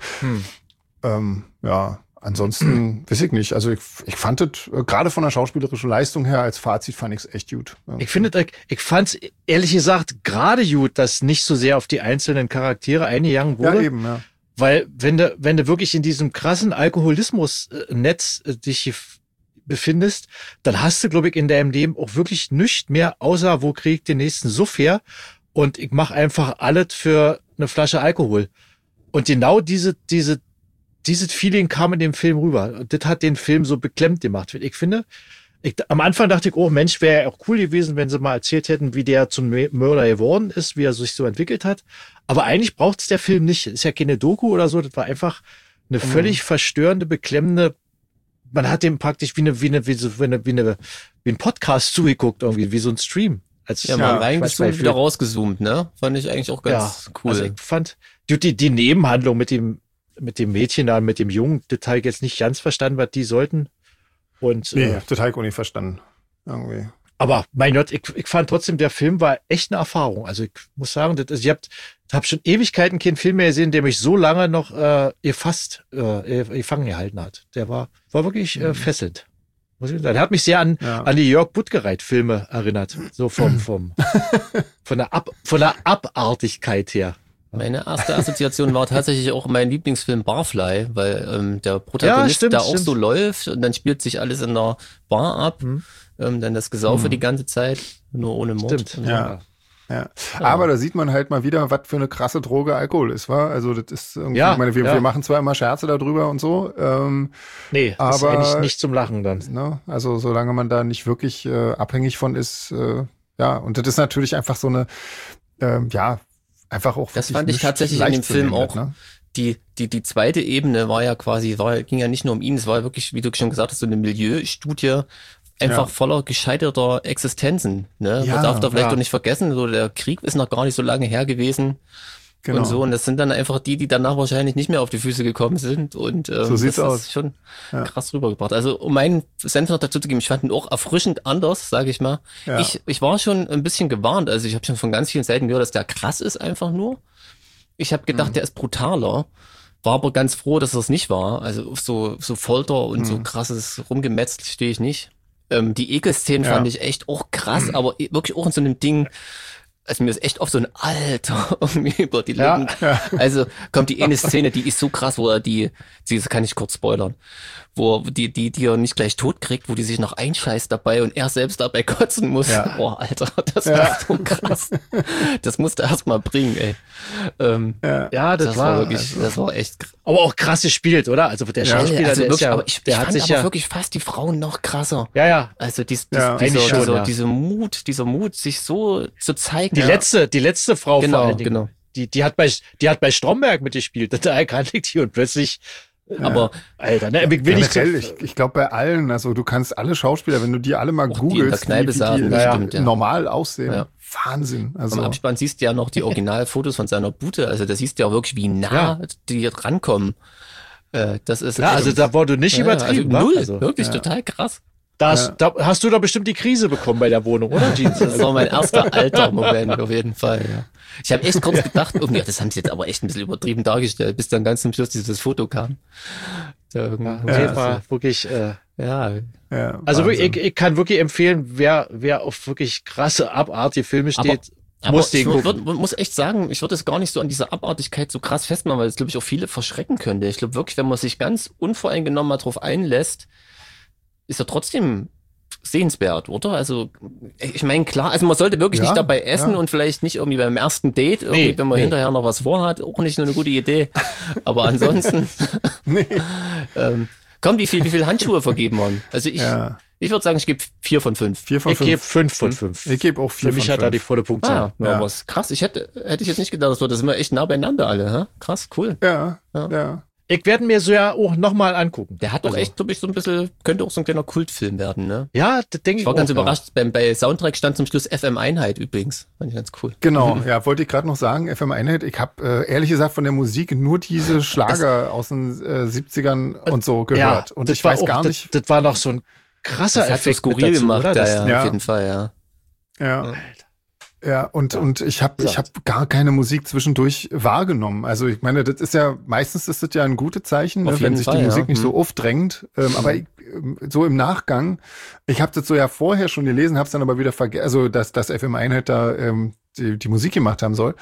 ansonsten weiß ich nicht. Also ich fand das gerade von der schauspielerischen Leistung her als Fazit fand ich es echt gut. Ich fand's ehrlich gesagt gerade gut, dass nicht so sehr auf die einzelnen Charaktere eingegangen wurde. Ja, eben, ja. Weil wenn du wirklich in diesem krassen Alkoholismus-Netz dich befindest, dann hast du, glaube ich, in deinem Leben auch wirklich nichts mehr, außer wo krieg ich den nächsten Suff her und ich mache einfach alles für eine Flasche Alkohol. Und genau dieses Feeling kam in dem Film rüber. Und das hat den Film so beklemmt gemacht. Ich finde, am Anfang dachte ich, oh Mensch, wäre ja auch cool gewesen, wenn sie mal erzählt hätten, wie der zum Mörder geworden ist, wie er sich so entwickelt hat. Aber eigentlich braucht es der Film nicht. Das ist ja keine Doku oder so. Das war einfach eine völlig verstörende, beklemmende. Man hat dem praktisch wie ein Podcast zugeguckt, irgendwie, wie so ein Stream. Mal reingezoomt, wieder rausgezoomt, ne? Fand ich eigentlich auch ganz cool. Also ich fand die Nebenhandlung mit dem Mädchen da, mit dem Jungen, das habe ich jetzt nicht ganz verstanden, was die sollten. Und, nee, das habe ich auch nicht verstanden. Irgendwie. Aber mein Gott, ich fand trotzdem, der Film war echt eine Erfahrung. Also ich muss sagen, ich habe schon Ewigkeiten keinen Film mehr gesehen, der mich so lange noch gefangen gehalten hat. Der war wirklich fesselnd. Muss ich sagen. Der hat mich sehr an die Jörg Buttgereit-Filme erinnert. So von der Abartigkeit her. Meine erste Assoziation war tatsächlich auch mein Lieblingsfilm Barfly, weil der Protagonist da auch so läuft und dann spielt sich alles in der Bar ab, dann das Gesaufe die ganze Zeit, nur ohne Mord. Stimmt. Ja. Aber da sieht man halt mal wieder, was für eine krasse Droge Alkohol ist, wa? Also das ist irgendwie, ich meine, wir machen zwar immer Scherze darüber und so, nee, aber, ist eigentlich nicht zum Lachen dann. Ne? Also solange man da nicht wirklich abhängig von ist, und das ist natürlich einfach so eine, einfach auch. Das fand ich tatsächlich in dem Film auch. Ne? Die zweite Ebene war ja quasi, ging ja nicht nur um ihn, es war wirklich, wie du schon gesagt hast, so eine Milieustudie, einfach voller gescheiterter Existenzen. Ne? Man darf da vielleicht doch nicht vergessen, so der Krieg ist noch gar nicht so lange her gewesen. Genau. Und so, und das sind dann einfach die danach wahrscheinlich nicht mehr auf die Füße gekommen sind. Und so sieht's aus. Das ist schon krass rübergebracht. Also um meinen Senf noch dazu zu geben, ich fand ihn auch erfrischend anders, sage ich mal. Ja. Ich war schon ein bisschen gewarnt, also ich habe schon von ganz vielen Seiten gehört, dass der krass ist einfach nur. Ich habe gedacht, der ist brutaler. war aber ganz froh, dass das nicht war. Also auf so Folter und so krasses Rumgemetzel stehe ich nicht. Die Ekelszenen fand ich echt auch krass, aber wirklich auch in so einem Ding, also mir ist echt oft so ein Alter irgendwie über die Lippen. Ja. Also kommt die eine Szene, die ist so krass, wo er das kann ich kurz spoilern, wo die er nicht gleich tot kriegt, wo die sich noch einscheißt dabei und er selbst dabei kotzen muss. Ja. Boah, Alter, das war so krass. Das musste er erst mal bringen, ey. Das war wirklich, das war echt krass. Aber auch krass gespielt, oder? Also der Schauspieler, also der wirklich, ist ja, aber ich der hat fand sich aber ja wirklich fast die Frauen noch krasser. Ja. Also dieser Mut, sich so zu zeigen. Die letzte Frau vor allen Dingen. Genau. Die hat bei Stromberg mitgespielt. Da erkannte ich die und plötzlich. Aber Alter, ne, ich glaube bei allen, also du kannst alle Schauspieler, wenn du die alle mal googelst, die normal aussehen. Wahnsinn. Also im Abspann siehst du ja noch die Originalfotos von seiner Bude. Also da siehst du ja wirklich, wie nah die rankommen. Das ist also da wurde nicht übertrieben. Also null, also, wirklich total krass. Da hast du doch bestimmt die Krise bekommen bei der Wohnung, oder, Jeans? Das war mein erster Alter-Moment, auf jeden Fall, ja. Ich habe echt kurz gedacht, irgendwie, das haben sie jetzt aber echt ein bisschen übertrieben dargestellt, bis dann ganz zum Schluss dieses Foto kam. War wirklich, also Wahnsinn. ich kann wirklich empfehlen, wer auf wirklich krasse, abartige Filme steht, muss den gucken. Muss echt sagen, ich würde es gar nicht so an dieser Abartigkeit so krass festmachen, weil es, glaube ich, auch viele verschrecken könnte. Ich glaube wirklich, wenn man sich ganz unvoreingenommen mal drauf einlässt, ist er trotzdem sehenswert, oder? Also, ich meine, klar, also man sollte wirklich nicht dabei essen und vielleicht nicht irgendwie beim ersten Date, irgendwie, wenn man hinterher noch was vorhat, auch nicht nur eine gute Idee. Aber ansonsten, komm, wie viel Handschuhe vergeben man? Also ich würde sagen, ich gebe 4 von 5. 4 von 5. Ich gebe 5 von 5. Ich gebe auch 4 von 5. Für mich hat er die volle Punktzahl. Aber ist krass. Hätte ich jetzt nicht gedacht, das sind wir echt nah beieinander alle, hä? Krass, cool. Ja. Ich werde mir so auch nochmal angucken. Der hat doch echt, glaube ich, so ein bisschen, könnte auch so ein kleiner Kultfilm werden, ne? Ja, das denke ich auch. Ich war ganz überrascht, bei Soundtrack stand zum Schluss FM Einheit übrigens. Fand ich ganz cool. Genau, wollte ich gerade noch sagen, FM Einheit. Ich habe ehrlich gesagt von der Musik nur diese Schlager aus den 70ern und so gehört. Und ich weiß gar nicht. Das war noch so ein krasser Effekt. Das hat so skurril gemacht, oder? Auf jeden Fall, Ja. Ja, und ich hab gar keine Musik zwischendurch wahrgenommen. Also ich meine, das ist ja, meistens ist das ja ein gutes Zeichen, ne, wenn sich die Musik nicht so aufdrängt. Aber so im Nachgang, ich habe das so ja vorher schon gelesen, habe es dann aber wieder vergessen, also dass FM Einheit da die Musik gemacht haben soll.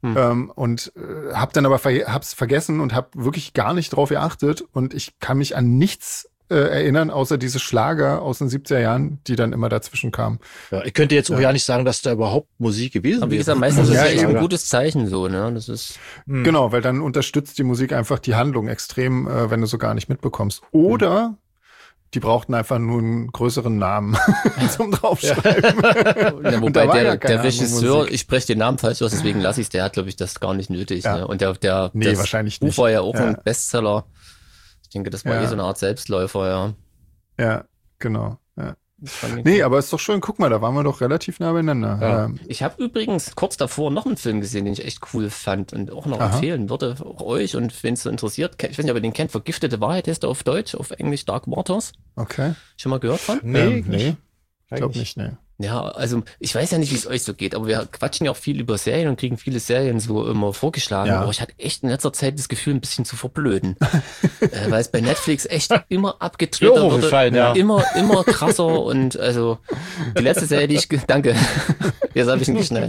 Und habe dann aber hab's vergessen und habe wirklich gar nicht drauf geachtet. Und ich kann mich an nichts erinnern, außer diese Schlager aus den 70er Jahren, die dann immer dazwischen kamen. Ja, ich könnte jetzt auch ja nicht sagen, dass da überhaupt Musik gewesen wäre. Aber wie gesagt, meistens ist das echt ein gutes Zeichen so, ne? Das ist genau, weil dann unterstützt die Musik einfach die Handlung extrem, wenn du so gar nicht mitbekommst. Oder die brauchten einfach nur einen größeren Namen zum Draufschreiben. Ja, wobei der Regisseur, ich spreche den Namen falsch aus, deswegen lasse ich es, der hat, glaube ich, das gar nicht nötig. Ja. Ne? Und das wahrscheinlich Buch nicht. war ja auch ein Bestseller. Ich denke, das war so eine Art Selbstläufer, Ja, genau. Ja. Nee, aber ist doch schön. Guck mal, da waren wir doch relativ nah beieinander. Ja. Ich habe übrigens kurz davor noch einen Film gesehen, den ich echt cool fand und auch noch empfehlen würde, auch euch und wenn es so interessiert. Ich weiß nicht, ob ihr den kennt. Vergiftete Wahrheit heißt er auf Deutsch, auf Englisch Dark Waters. Okay. Schon mal gehört von? Nee. Ich glaube nicht, nee. Ja, also ich weiß ja nicht, wie es euch so geht, aber wir quatschen ja auch viel über Serien und kriegen viele Serien so immer vorgeschlagen. Aber ich hatte echt in letzter Zeit das Gefühl, ein bisschen zu verblöden. Weil es bei Netflix echt immer abgedrehter wurde, immer krasser und also die letzte Serie, die ich... Danke, jetzt habe ich ihn geschnallt.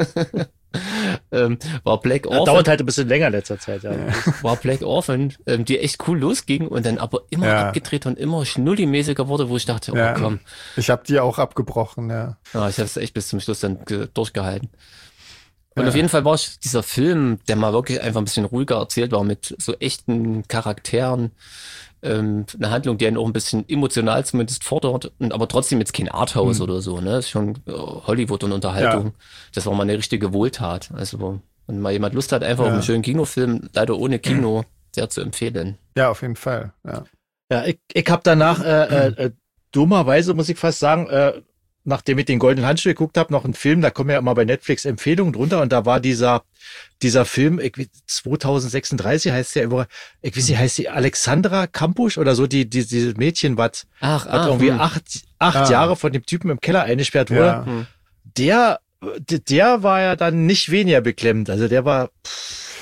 War Black Orphan. Dauert halt ein bisschen länger in letzter Zeit, ja. War Black Orphan, die echt cool losging und dann aber immer abgedrehter und immer schnullimäßiger wurde, wo ich dachte, oh komm. Ich habe die auch abgebrochen, ja. Ja, ich habe es echt bis zum Schluss dann durchgehalten. Und auf jeden Fall war dieser Film, der mal wirklich einfach ein bisschen ruhiger erzählt war, mit so echten Charakteren, eine Handlung, die einen auch ein bisschen emotional zumindest fordert, aber trotzdem jetzt kein Arthouse oder so, ne? Das ist schon Hollywood und Unterhaltung. Ja. Das war mal eine richtige Wohltat. Also, wenn mal jemand Lust hat, einfach auf einen schönen Kinofilm, leider ohne Kino, sehr zu empfehlen. Ja, auf jeden Fall. Ja, ich habe danach dummerweise, muss ich fast sagen, nachdem ich den Goldenen Handschuh geguckt habe, noch einen Film, da kommen ja immer bei Netflix Empfehlungen drunter und da war dieser Film, 2036 heißt der, ich weiß nicht, heißt die Alexandra Kampusch oder so, dieses Mädchen, was irgendwie 8 Jahre von dem Typen im Keller eingesperrt wurde. Der war ja dann nicht weniger beklemmend, also der war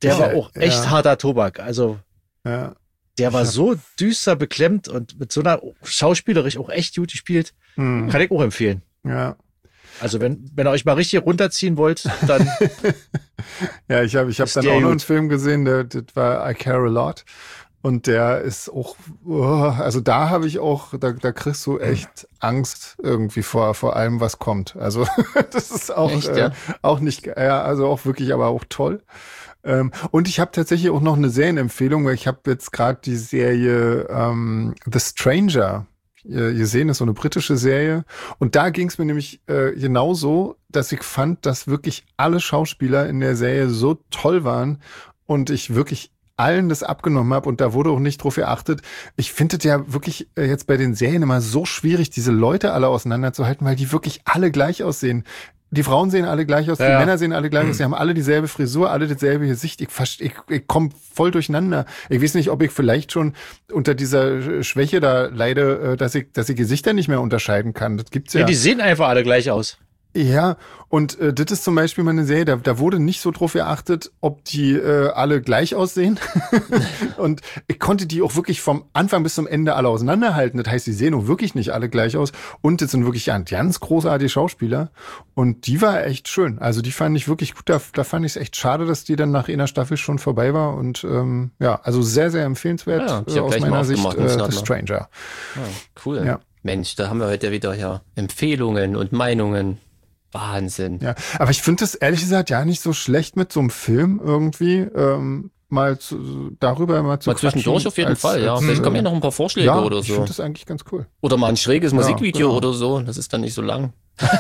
der war auch echt harter Tobak. Also der war so düster beklemmt und mit so einer schauspielerisch auch echt gut gespielt. Kann ich auch empfehlen. Ja. Also wenn ihr euch mal richtig runterziehen wollt, dann ja, ich hab dann auch noch einen Film gesehen, das war I Care a Lot. Und der ist auch, also da habe ich auch, da kriegst du echt Angst irgendwie vor allem, was kommt. Also das ist auch, echt, auch nicht, also auch wirklich, aber auch toll. Und ich habe tatsächlich auch noch eine Serienempfehlung, weil ich habe jetzt gerade die Serie The Stranger gesehen, ist so eine britische Serie. Und da ging es mir nämlich genauso, dass ich fand, dass wirklich alle Schauspieler in der Serie so toll waren und ich wirklich allen das abgenommen habe und da wurde auch nicht drauf geachtet. Ich finde es ja wirklich jetzt bei den Serien immer so schwierig, diese Leute alle auseinanderzuhalten, weil die wirklich alle gleich aussehen. Die Frauen sehen alle gleich aus, die Männer sehen alle gleich aus, die haben alle dieselbe Frisur, alle dasselbe Gesicht. Ich komme voll durcheinander. Ich weiß nicht, ob ich vielleicht schon unter dieser Schwäche da leide, dass ich Gesichter nicht mehr unterscheiden kann. Das gibt's ja. Ja, die sehen einfach alle gleich aus. Ja, und das ist zum Beispiel mal eine Serie, da wurde nicht so drauf geachtet, ob die alle gleich aussehen. Und ich konnte die auch wirklich vom Anfang bis zum Ende alle auseinanderhalten. Das heißt, die sehen auch wirklich nicht alle gleich aus. Und das sind wirklich ganz großartige Schauspieler. Und die war echt schön. Also die fand ich wirklich gut. Da fand ich es echt schade, dass die dann nach einer Staffel schon vorbei war. Und ja, also sehr, sehr empfehlenswert aus meiner Sicht. The Stranger. Ja, cool. Ja. Mensch, da haben wir heute wieder Empfehlungen und Meinungen. Wahnsinn. Ja, aber ich finde das ehrlich gesagt ja nicht so schlecht mit so einem Film irgendwie darüber mal zu quatschen. Zwischendurch auf jeden Fall, ja. Vielleicht kommen ja noch ein paar Vorschläge oder so. Ich finde das eigentlich ganz cool. Oder mal ein schräges Musikvideo oder so. Das ist dann nicht so lang.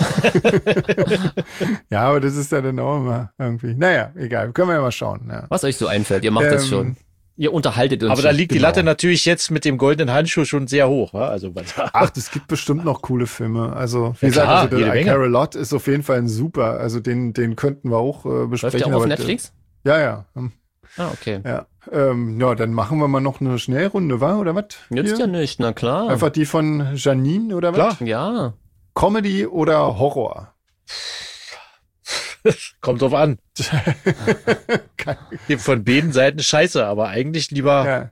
Ja, aber das ist ja dann auch immer irgendwie. Naja, egal. Können wir ja mal schauen. Ja. Was euch so einfällt. Ihr macht das schon. Ihr unterhaltet uns. Aber da liegt die Latte natürlich jetzt mit dem goldenen Handschuh schon sehr hoch. Wa? Also, ach, es gibt bestimmt noch coole Filme. Also, wie gesagt, also der I Care a Lot ist auf jeden Fall ein super. Also, den könnten wir auch besprechen. Läuft der auch auf Netflix? Ja. Ah, okay. Ja. Ja, dann machen wir mal noch eine Schnellrunde, oder was? Nützt ja nicht, na klar. Einfach die von Janine, oder was? Klar, ja. Comedy oder Horror? Kommt drauf an. Gibt von beiden Seiten Scheiße, aber eigentlich lieber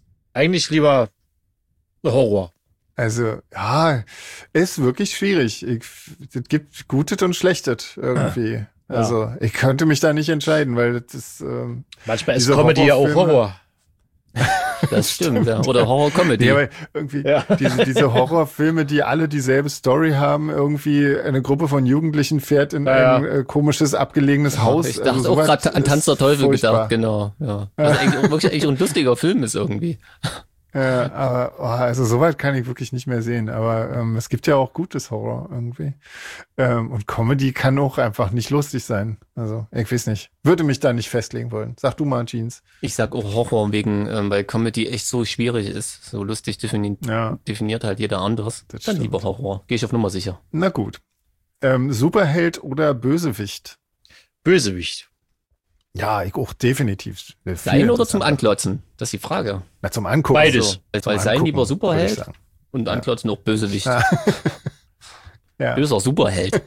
Horror. Also, ja, ist wirklich schwierig. Es gibt Gutes und Schlechtes irgendwie. Ja. Also, ich könnte mich da nicht entscheiden, weil das ist, manchmal ist Comedy ja auch Horror. Das stimmt, ja. Oder Horror-Comedy. Ja, aber irgendwie diese Horrorfilme, die alle dieselbe Story haben, irgendwie eine Gruppe von Jugendlichen fährt in ein komisches, abgelegenes Haus. Ich dachte auch gerade an Tanz der Teufel gedacht, genau. Ja. Was eigentlich wirklich ein lustiger Film ist irgendwie. Aber also soweit kann ich wirklich nicht mehr sehen. Aber es gibt ja auch gutes Horror irgendwie. Und Comedy kann auch einfach nicht lustig sein. Also ich weiß nicht. Würde mich da nicht festlegen wollen. Sag du mal, Jeans. Ich sag auch Horror weil Comedy echt so schwierig ist. So lustig definiert halt jeder anderes. Das dann stimmt. Lieber Horror. Gehe ich auf Nummer sicher. Na gut. Superheld oder Bösewicht? Bösewicht. Ja, ich auch definitiv. Sein oder zum Anklotzen? Das ist die Frage. Na, zum Angucken. Beides. So. Weil sein lieber Superheld und Anklotzen auch Bösewicht. Ja. Böser Superheld.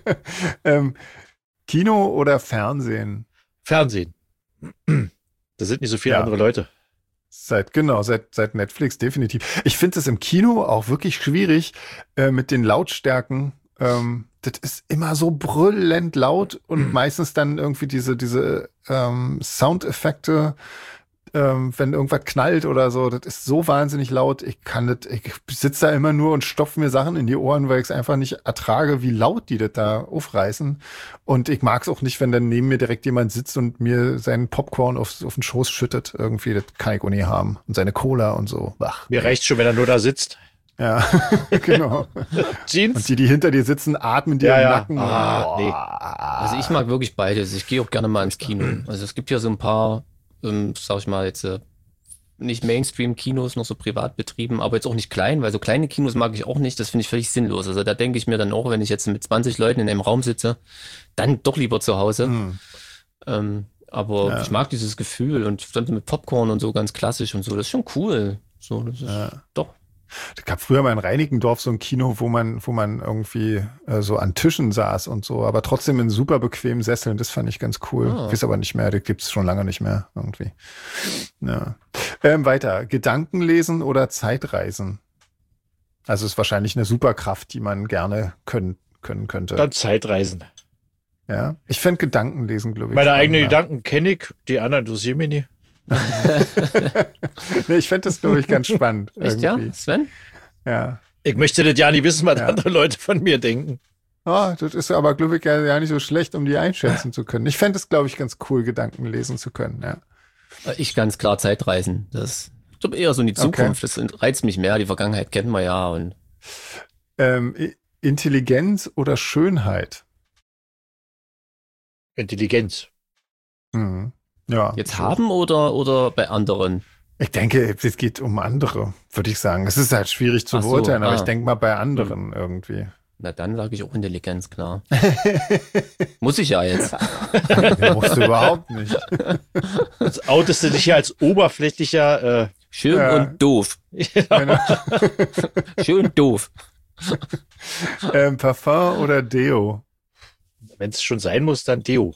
Kino oder Fernsehen? Fernsehen. Da sind nicht so viele andere Leute. Seit Netflix definitiv. Ich finde es im Kino auch wirklich schwierig mit den Lautstärken. Das ist immer so brüllend laut und meistens dann irgendwie diese Soundeffekte, wenn irgendwas knallt oder so, das ist so wahnsinnig laut. Ich sitze da immer nur und stopfe mir Sachen in die Ohren, weil ich es einfach nicht ertrage, wie laut die das da aufreißen. Und ich mag es auch nicht, wenn dann neben mir direkt jemand sitzt und mir seinen Popcorn auf den Schoß schüttet. Irgendwie, das kann ich auch nie haben. Und seine Cola und so. Ach. Mir reicht schon, wenn er nur da sitzt. Ja, genau. Jeans? Und die hinter dir sitzen, atmen dir im Nacken. Nee. Also ich mag wirklich beides. Ich gehe auch gerne mal ins Kino. Also es gibt ja so ein paar, sag ich mal jetzt, nicht Mainstream-Kinos, noch so privat betrieben, aber jetzt auch nicht klein, weil so kleine Kinos mag ich auch nicht. Das finde ich völlig sinnlos. Also da denke ich mir dann auch, wenn ich jetzt mit 20 Leuten in einem Raum sitze, dann doch lieber zu Hause. Aber ich mag dieses Gefühl und dann mit Popcorn und so ganz klassisch und so. Das ist schon cool. So, das ist doch. Es gab früher mal in Reinickendorf so ein Kino, wo man irgendwie so an Tischen saß und so, aber trotzdem in super bequemen Sesseln. Das fand ich ganz cool. Ah. Ich weiß aber nicht mehr, das gibt's schon lange nicht mehr irgendwie. Ja. Weiter. Gedanken lesen oder Zeitreisen? Also ist wahrscheinlich eine Superkraft, die man gerne können könnte. Dann Zeitreisen. Ja. Ich fände Gedanken lesen, glaube ich. Meine eigenen spannender. Gedanken kenne ich, die anderen interessieren mich nicht. Nee, ich fände das, glaube ich, ganz spannend. Echt, ja? irgendwie. Sven? Ja. Ich möchte das ja nicht wissen, was Ja. andere Leute von mir denken. Ah, das ist aber, glaube ich, ja nicht so schlecht, um die einschätzen zu können. Ich fände es, glaube ich, ganz cool, Gedanken lesen zu können, ja. Ich ganz klar Zeitreisen. Das ich glaube eher so in die Zukunft. Das reizt mich mehr. Die Vergangenheit kennen wir ja. Und Intelligenz oder Schönheit? Intelligenz. Mhm. Ja. jetzt haben oder bei anderen? Ich denke, es geht um andere, würde ich sagen. Es ist halt schwierig zu Ach so, beurteilen, aber ah. ich denke mal bei anderen irgendwie. Na, dann sage ich auch Intelligenz, klar. Muss ich ja jetzt. Den musst du überhaupt nicht. Jetzt outest du dich ja als oberflächlicher, Schön Ja. und doof. Genau. Schön doof. Parfum oder Deo? wenn es schon sein muss, dann Deo.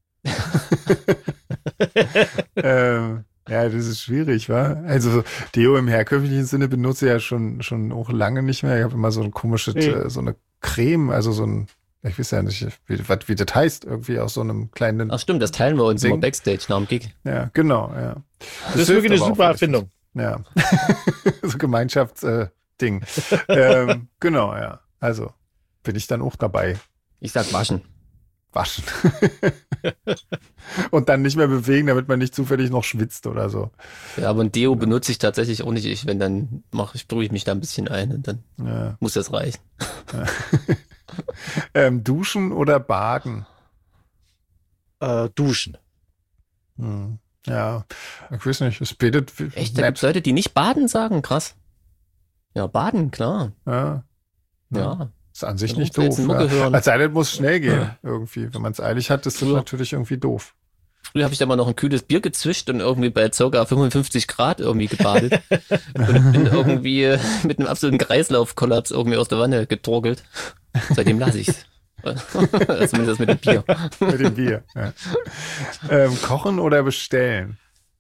Ja, das ist schwierig, wa? Also Deo im herkömmlichen Sinne benutze ich ja schon auch lange nicht mehr. Ich habe immer so ein komisches, so eine Creme, also so ein, ich weiß ja nicht, wie das heißt, irgendwie aus so einem kleinen. Ach stimmt, das teilen wir uns Ding. immer Backstage nach dem Gig. Ja, genau, ja. Das ist wirklich eine hilft aber super auch, Erfindung. Ja. So Gemeinschaftsding. Genau, ja. Also bin ich dann auch dabei. Ich sag waschen. Waschen. Und dann nicht mehr bewegen, damit man nicht zufällig noch schwitzt oder so. Ja, aber ein Deo benutze ich tatsächlich auch nicht. Wenn dann sprühe ich mich da ein bisschen ein und dann Ja. muss das reichen. Duschen oder baden? Duschen. Hm. Ja, ich weiß nicht, es betet Echt? Da gibt's Leute, die nicht baden sagen? Krass. Ja, baden, klar. Ja. Ja. Ist an sich Ja, nicht willst du doof. jetzt Mucke hören? Als sei denn, muss schnell gehen, irgendwie. Wenn man es eilig hat, ist das Ja. natürlich irgendwie doof. Früher habe ich da mal noch ein kühles Bier gezischt und irgendwie bei ca. 55 Grad irgendwie gebadet. Und bin irgendwie mit einem absoluten Kreislaufkollaps irgendwie aus der Wanne getorkelt. Seitdem lasse ich's. Zumindest das mit dem Bier. Mit dem Bier. Ja. Kochen oder bestellen?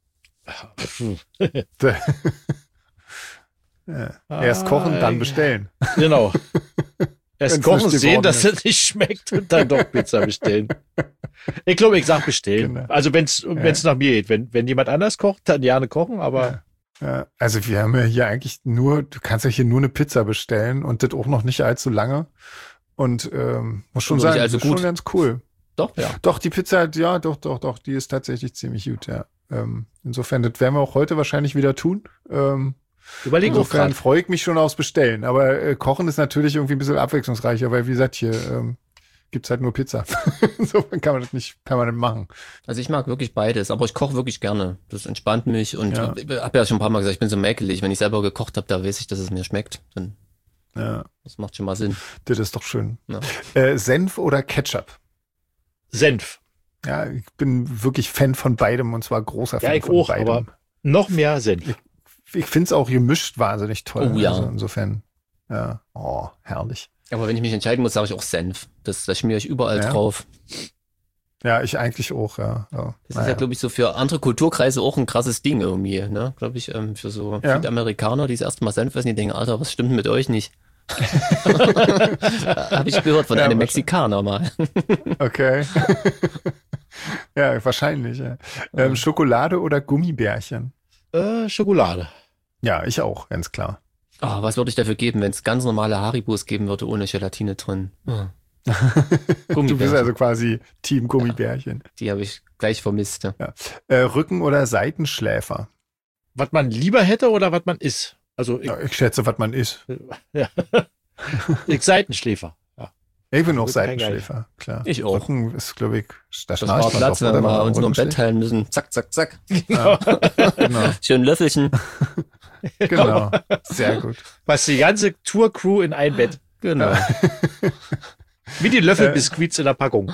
Erst kochen, dann bestellen. Genau. Erst Wenn's kochen, nicht sehen, geworden dass ist. es nicht schmeckt und dann doch Pizza bestellen. Ich glaube, ich sag bestellen. Genau. Also wenn's nach mir geht. Wenn jemand anders kocht, dann gerne kochen, aber Ja, also wir haben ja hier eigentlich du kannst ja hier nur eine Pizza bestellen und das auch noch nicht allzu lange. Und muss schon Also nicht sagen, das allzu ist gut. schon ganz cool. Doch, ja. Doch, die Pizza, ja, doch, die ist tatsächlich ziemlich gut, ja. Insofern, das werden wir auch heute wahrscheinlich wieder tun. überleg auch Insofern gerade. freue ich mich schon aufs Bestellen. Aber Kochen ist natürlich irgendwie ein bisschen abwechslungsreicher, weil wie gesagt, hier gibt's halt nur Pizza. Insofern kann man das nicht permanent machen. Also ich mag wirklich beides, aber ich koche wirklich gerne. Das entspannt mich und Ja. ich habe ja schon ein paar Mal gesagt, ich bin so mäkelig. Wenn ich selber gekocht habe, da weiß ich, dass es mir schmeckt. Dann Ja, das macht schon mal Sinn. das ist doch schön. Ja. Senf oder Ketchup? Senf. Ja, ich bin wirklich Fan von beidem und zwar großer Fan Ja, ich von auch, beidem. aber noch mehr Senf. Ich finde es auch gemischt wahnsinnig toll. Oh ja. Also insofern, ja, oh, herrlich. Aber wenn ich mich entscheiden muss, sage ich auch Senf. Das schmiere ich überall Ja. drauf. Ja, ich eigentlich auch, ja. Ja, Das ist ja, glaube ich, so für andere Kulturkreise auch ein krasses Ding irgendwie, ne? Glaube ich, für so Ja. Südamerikaner, die das erste Mal Senf essen, die denken, Alter, was stimmt denn mit euch nicht? Habe ich gehört von Ja, einem wahrscheinlich. Mexikaner mal. Okay. Ja, wahrscheinlich. Ja. Schokolade oder Gummibärchen? Schokolade. Ja, ich auch, ganz klar. Oh, was würde ich dafür geben, wenn es ganz normale Haribos geben würde, ohne Gelatine drin? Du bist Gummibärchen. also quasi Team Gummibärchen. Die habe ich gleich vermisst. Ja. Rücken- oder Seitenschläfer? Was man lieber hätte oder was man isst. Also ich, Ja, ich schätze, was man ist. ja. Ich Seitenschläfer. Ja. Ich bin auch Rücken kein Seitenschläfer, klar. Ich auch. Rücken ist, glaube ich, da Das war schnarcht man Platz, doch, wenn oder? wir mal uns nur im Rücken Bett teilen müssen. Zack, zack, zack. Ja, genau, Schön Löffelchen. genau. Sehr gut. Was die ganze Tour-Crew in ein Bett. Genau. Wie die Löffelbiskuits in der Packung.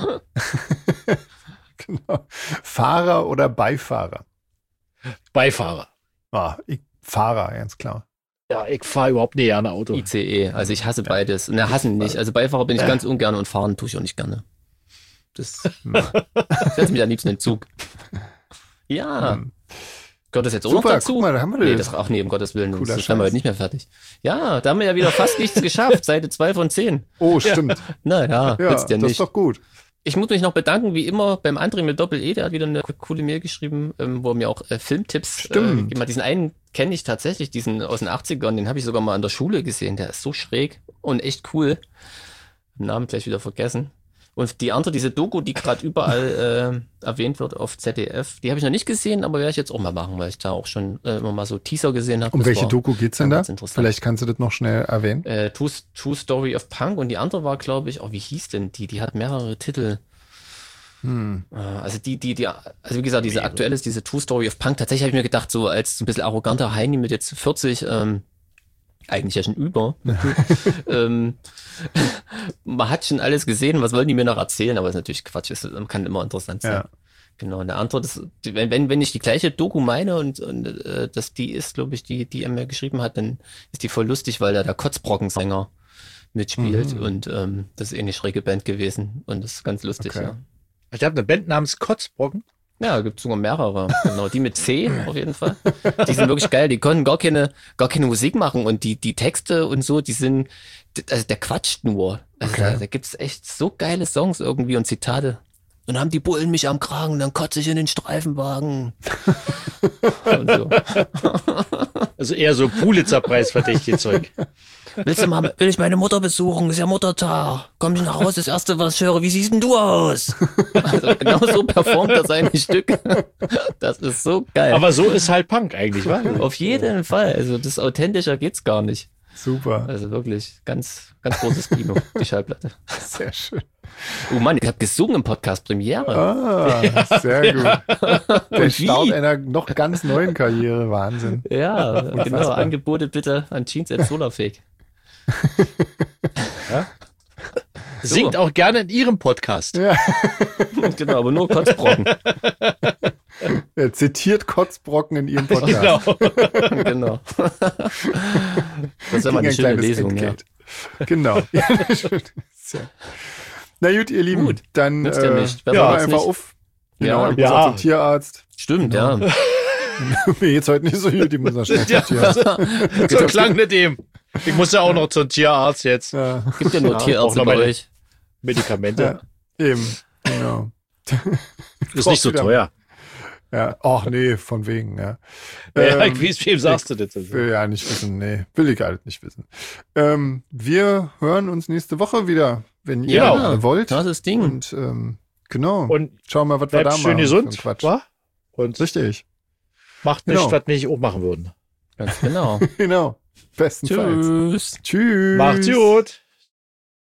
Genau. Fahrer oder Beifahrer? Beifahrer. Fahrer, ganz klar. Ja, ich fahre überhaupt nicht gerne Auto. ICE. Also ich hasse beides. Na, hassen nicht. Also Beifahrer bin ich ganz ungern und fahren tue ich auch nicht gerne. Das setzt mich am liebsten in den Zug. Ja. Gehört das jetzt auch noch dazu? Guck mal, da haben wir Nee, das. ach nee, um Gottes Willen, Cooler das haben wir Scheiß. heute nicht mehr fertig. Ja, da haben wir ja wieder fast nichts geschafft. Seite 2 von 10. Oh, stimmt. Naja, Ja, willst ja das ist nicht. doch gut. Ich muss mich noch bedanken, wie immer, beim André mit Doppel-E, der hat wieder eine coole Mail geschrieben, wo er mir auch Filmtipps gegeben hat. Diesen einen kenne ich tatsächlich, diesen aus den 80ern, den habe ich sogar mal an der Schule gesehen. Der ist so schräg und echt cool. Den Namen gleich wieder vergessen. Und die andere, diese Doku, die gerade überall erwähnt wird auf ZDF, die habe ich noch nicht gesehen, aber werde ich jetzt auch mal machen, weil ich da auch schon immer mal so Teaser gesehen habe. Um Das welche war Doku geht's denn da? ganz interessant. Vielleicht kannst du das noch schnell erwähnen. True Story of Punk und die andere war, glaube ich, wie hieß denn die? Die hat mehrere Titel. Also also wie gesagt, diese aktuelle ist diese True Story of Punk. Tatsächlich habe ich mir gedacht, so als so ein bisschen arroganter Heini mit jetzt 40, eigentlich ja schon über. Man hat schon alles gesehen, was wollen die mir noch erzählen? Aber das ist natürlich Quatsch, es kann immer interessant sein. Ja. Genau, eine andere, wenn ich die gleiche Doku meine und dass die ist, glaube ich, die er mir geschrieben hat, dann ist die voll lustig, weil da der Kotzbrocken-Sänger mitspielt und das ist eine schräge Band gewesen und das ist ganz lustig, Okay. ja. Ich habe eine Band namens Kotzbrocken. Ja, gibt sogar mehrere. Genau, die mit C auf jeden Fall. Die sind wirklich geil. Die konnten gar keine Musik machen und die Texte und so, also der quatscht nur. Also Okay. da gibt's echt so geile Songs irgendwie und Zitate. Und dann haben die Bullen mich am Kragen, dann kotze ich in den Streifenwagen. Und so. Also eher so Pulitzer-Preis verdächtig Zeug. Will ich meine Mutter besuchen? Ist ja Muttertag. Komm ich nach Hause, das erste, was ich höre, wie siehst denn du aus? Also genau so performt er seine Stücke. Das ist so geil. Aber so ist halt Punk eigentlich, wa? Auf jeden Fall. Also das authentischer geht's gar nicht. Super. Also wirklich ganz, ganz großes Kino, die Schallplatte. Sehr schön. Oh Mann, ich habe gesungen im Podcast Premiere. Ah, sehr gut. Der wie? Start einer noch ganz neuen Karriere. Wahnsinn. Ja, genau. Angebote bitte an Jeans@solarfake. Singt auch gerne in ihrem Podcast. Ja. Genau, aber nur Kotzbrocken. Er zitiert Kotzbrocken in ihrem Podcast. Genau. Genau. Das ist immer eine Gegen schöne kleines Lesung, ja. Entgelt. Genau. Ja, schön. Sehr. Na gut, ihr Lieben, Gut. dann Nützt ja nicht. Besser hören wir wird's einfach nicht. auf. Ja. Genau, ich muss Ja. zum Tierarzt. Stimmt, ja. Mir geht's heute nicht so gut, ich muss noch schnell zum Ja, Tierarzt. so klang nicht dem. Ich muss ja auch noch zum Tierarzt jetzt. Ja, Gibt ja nur Ja, auch Tierärzte noch bei meine- euch. Medikamente. ja, eben, genau. Ist nicht so wieder. teuer. Ja, ach nee, von wegen, ja. Ja, wem sagst du das? Will ja nicht wissen, nee, will ich halt nicht wissen. Wir hören uns nächste Woche wieder, wenn ihr Genau. wollt. Das ist das Ding. Und genau, Und schauen wir, was wir da bleibt machen. schön für einen gesund, Quatsch. wa? Und Richtig, macht nicht, Genau. was wir nicht auch machen würden. Ganz genau. genau. Bestenfalls. Tschüss. Tschüss. Macht's gut.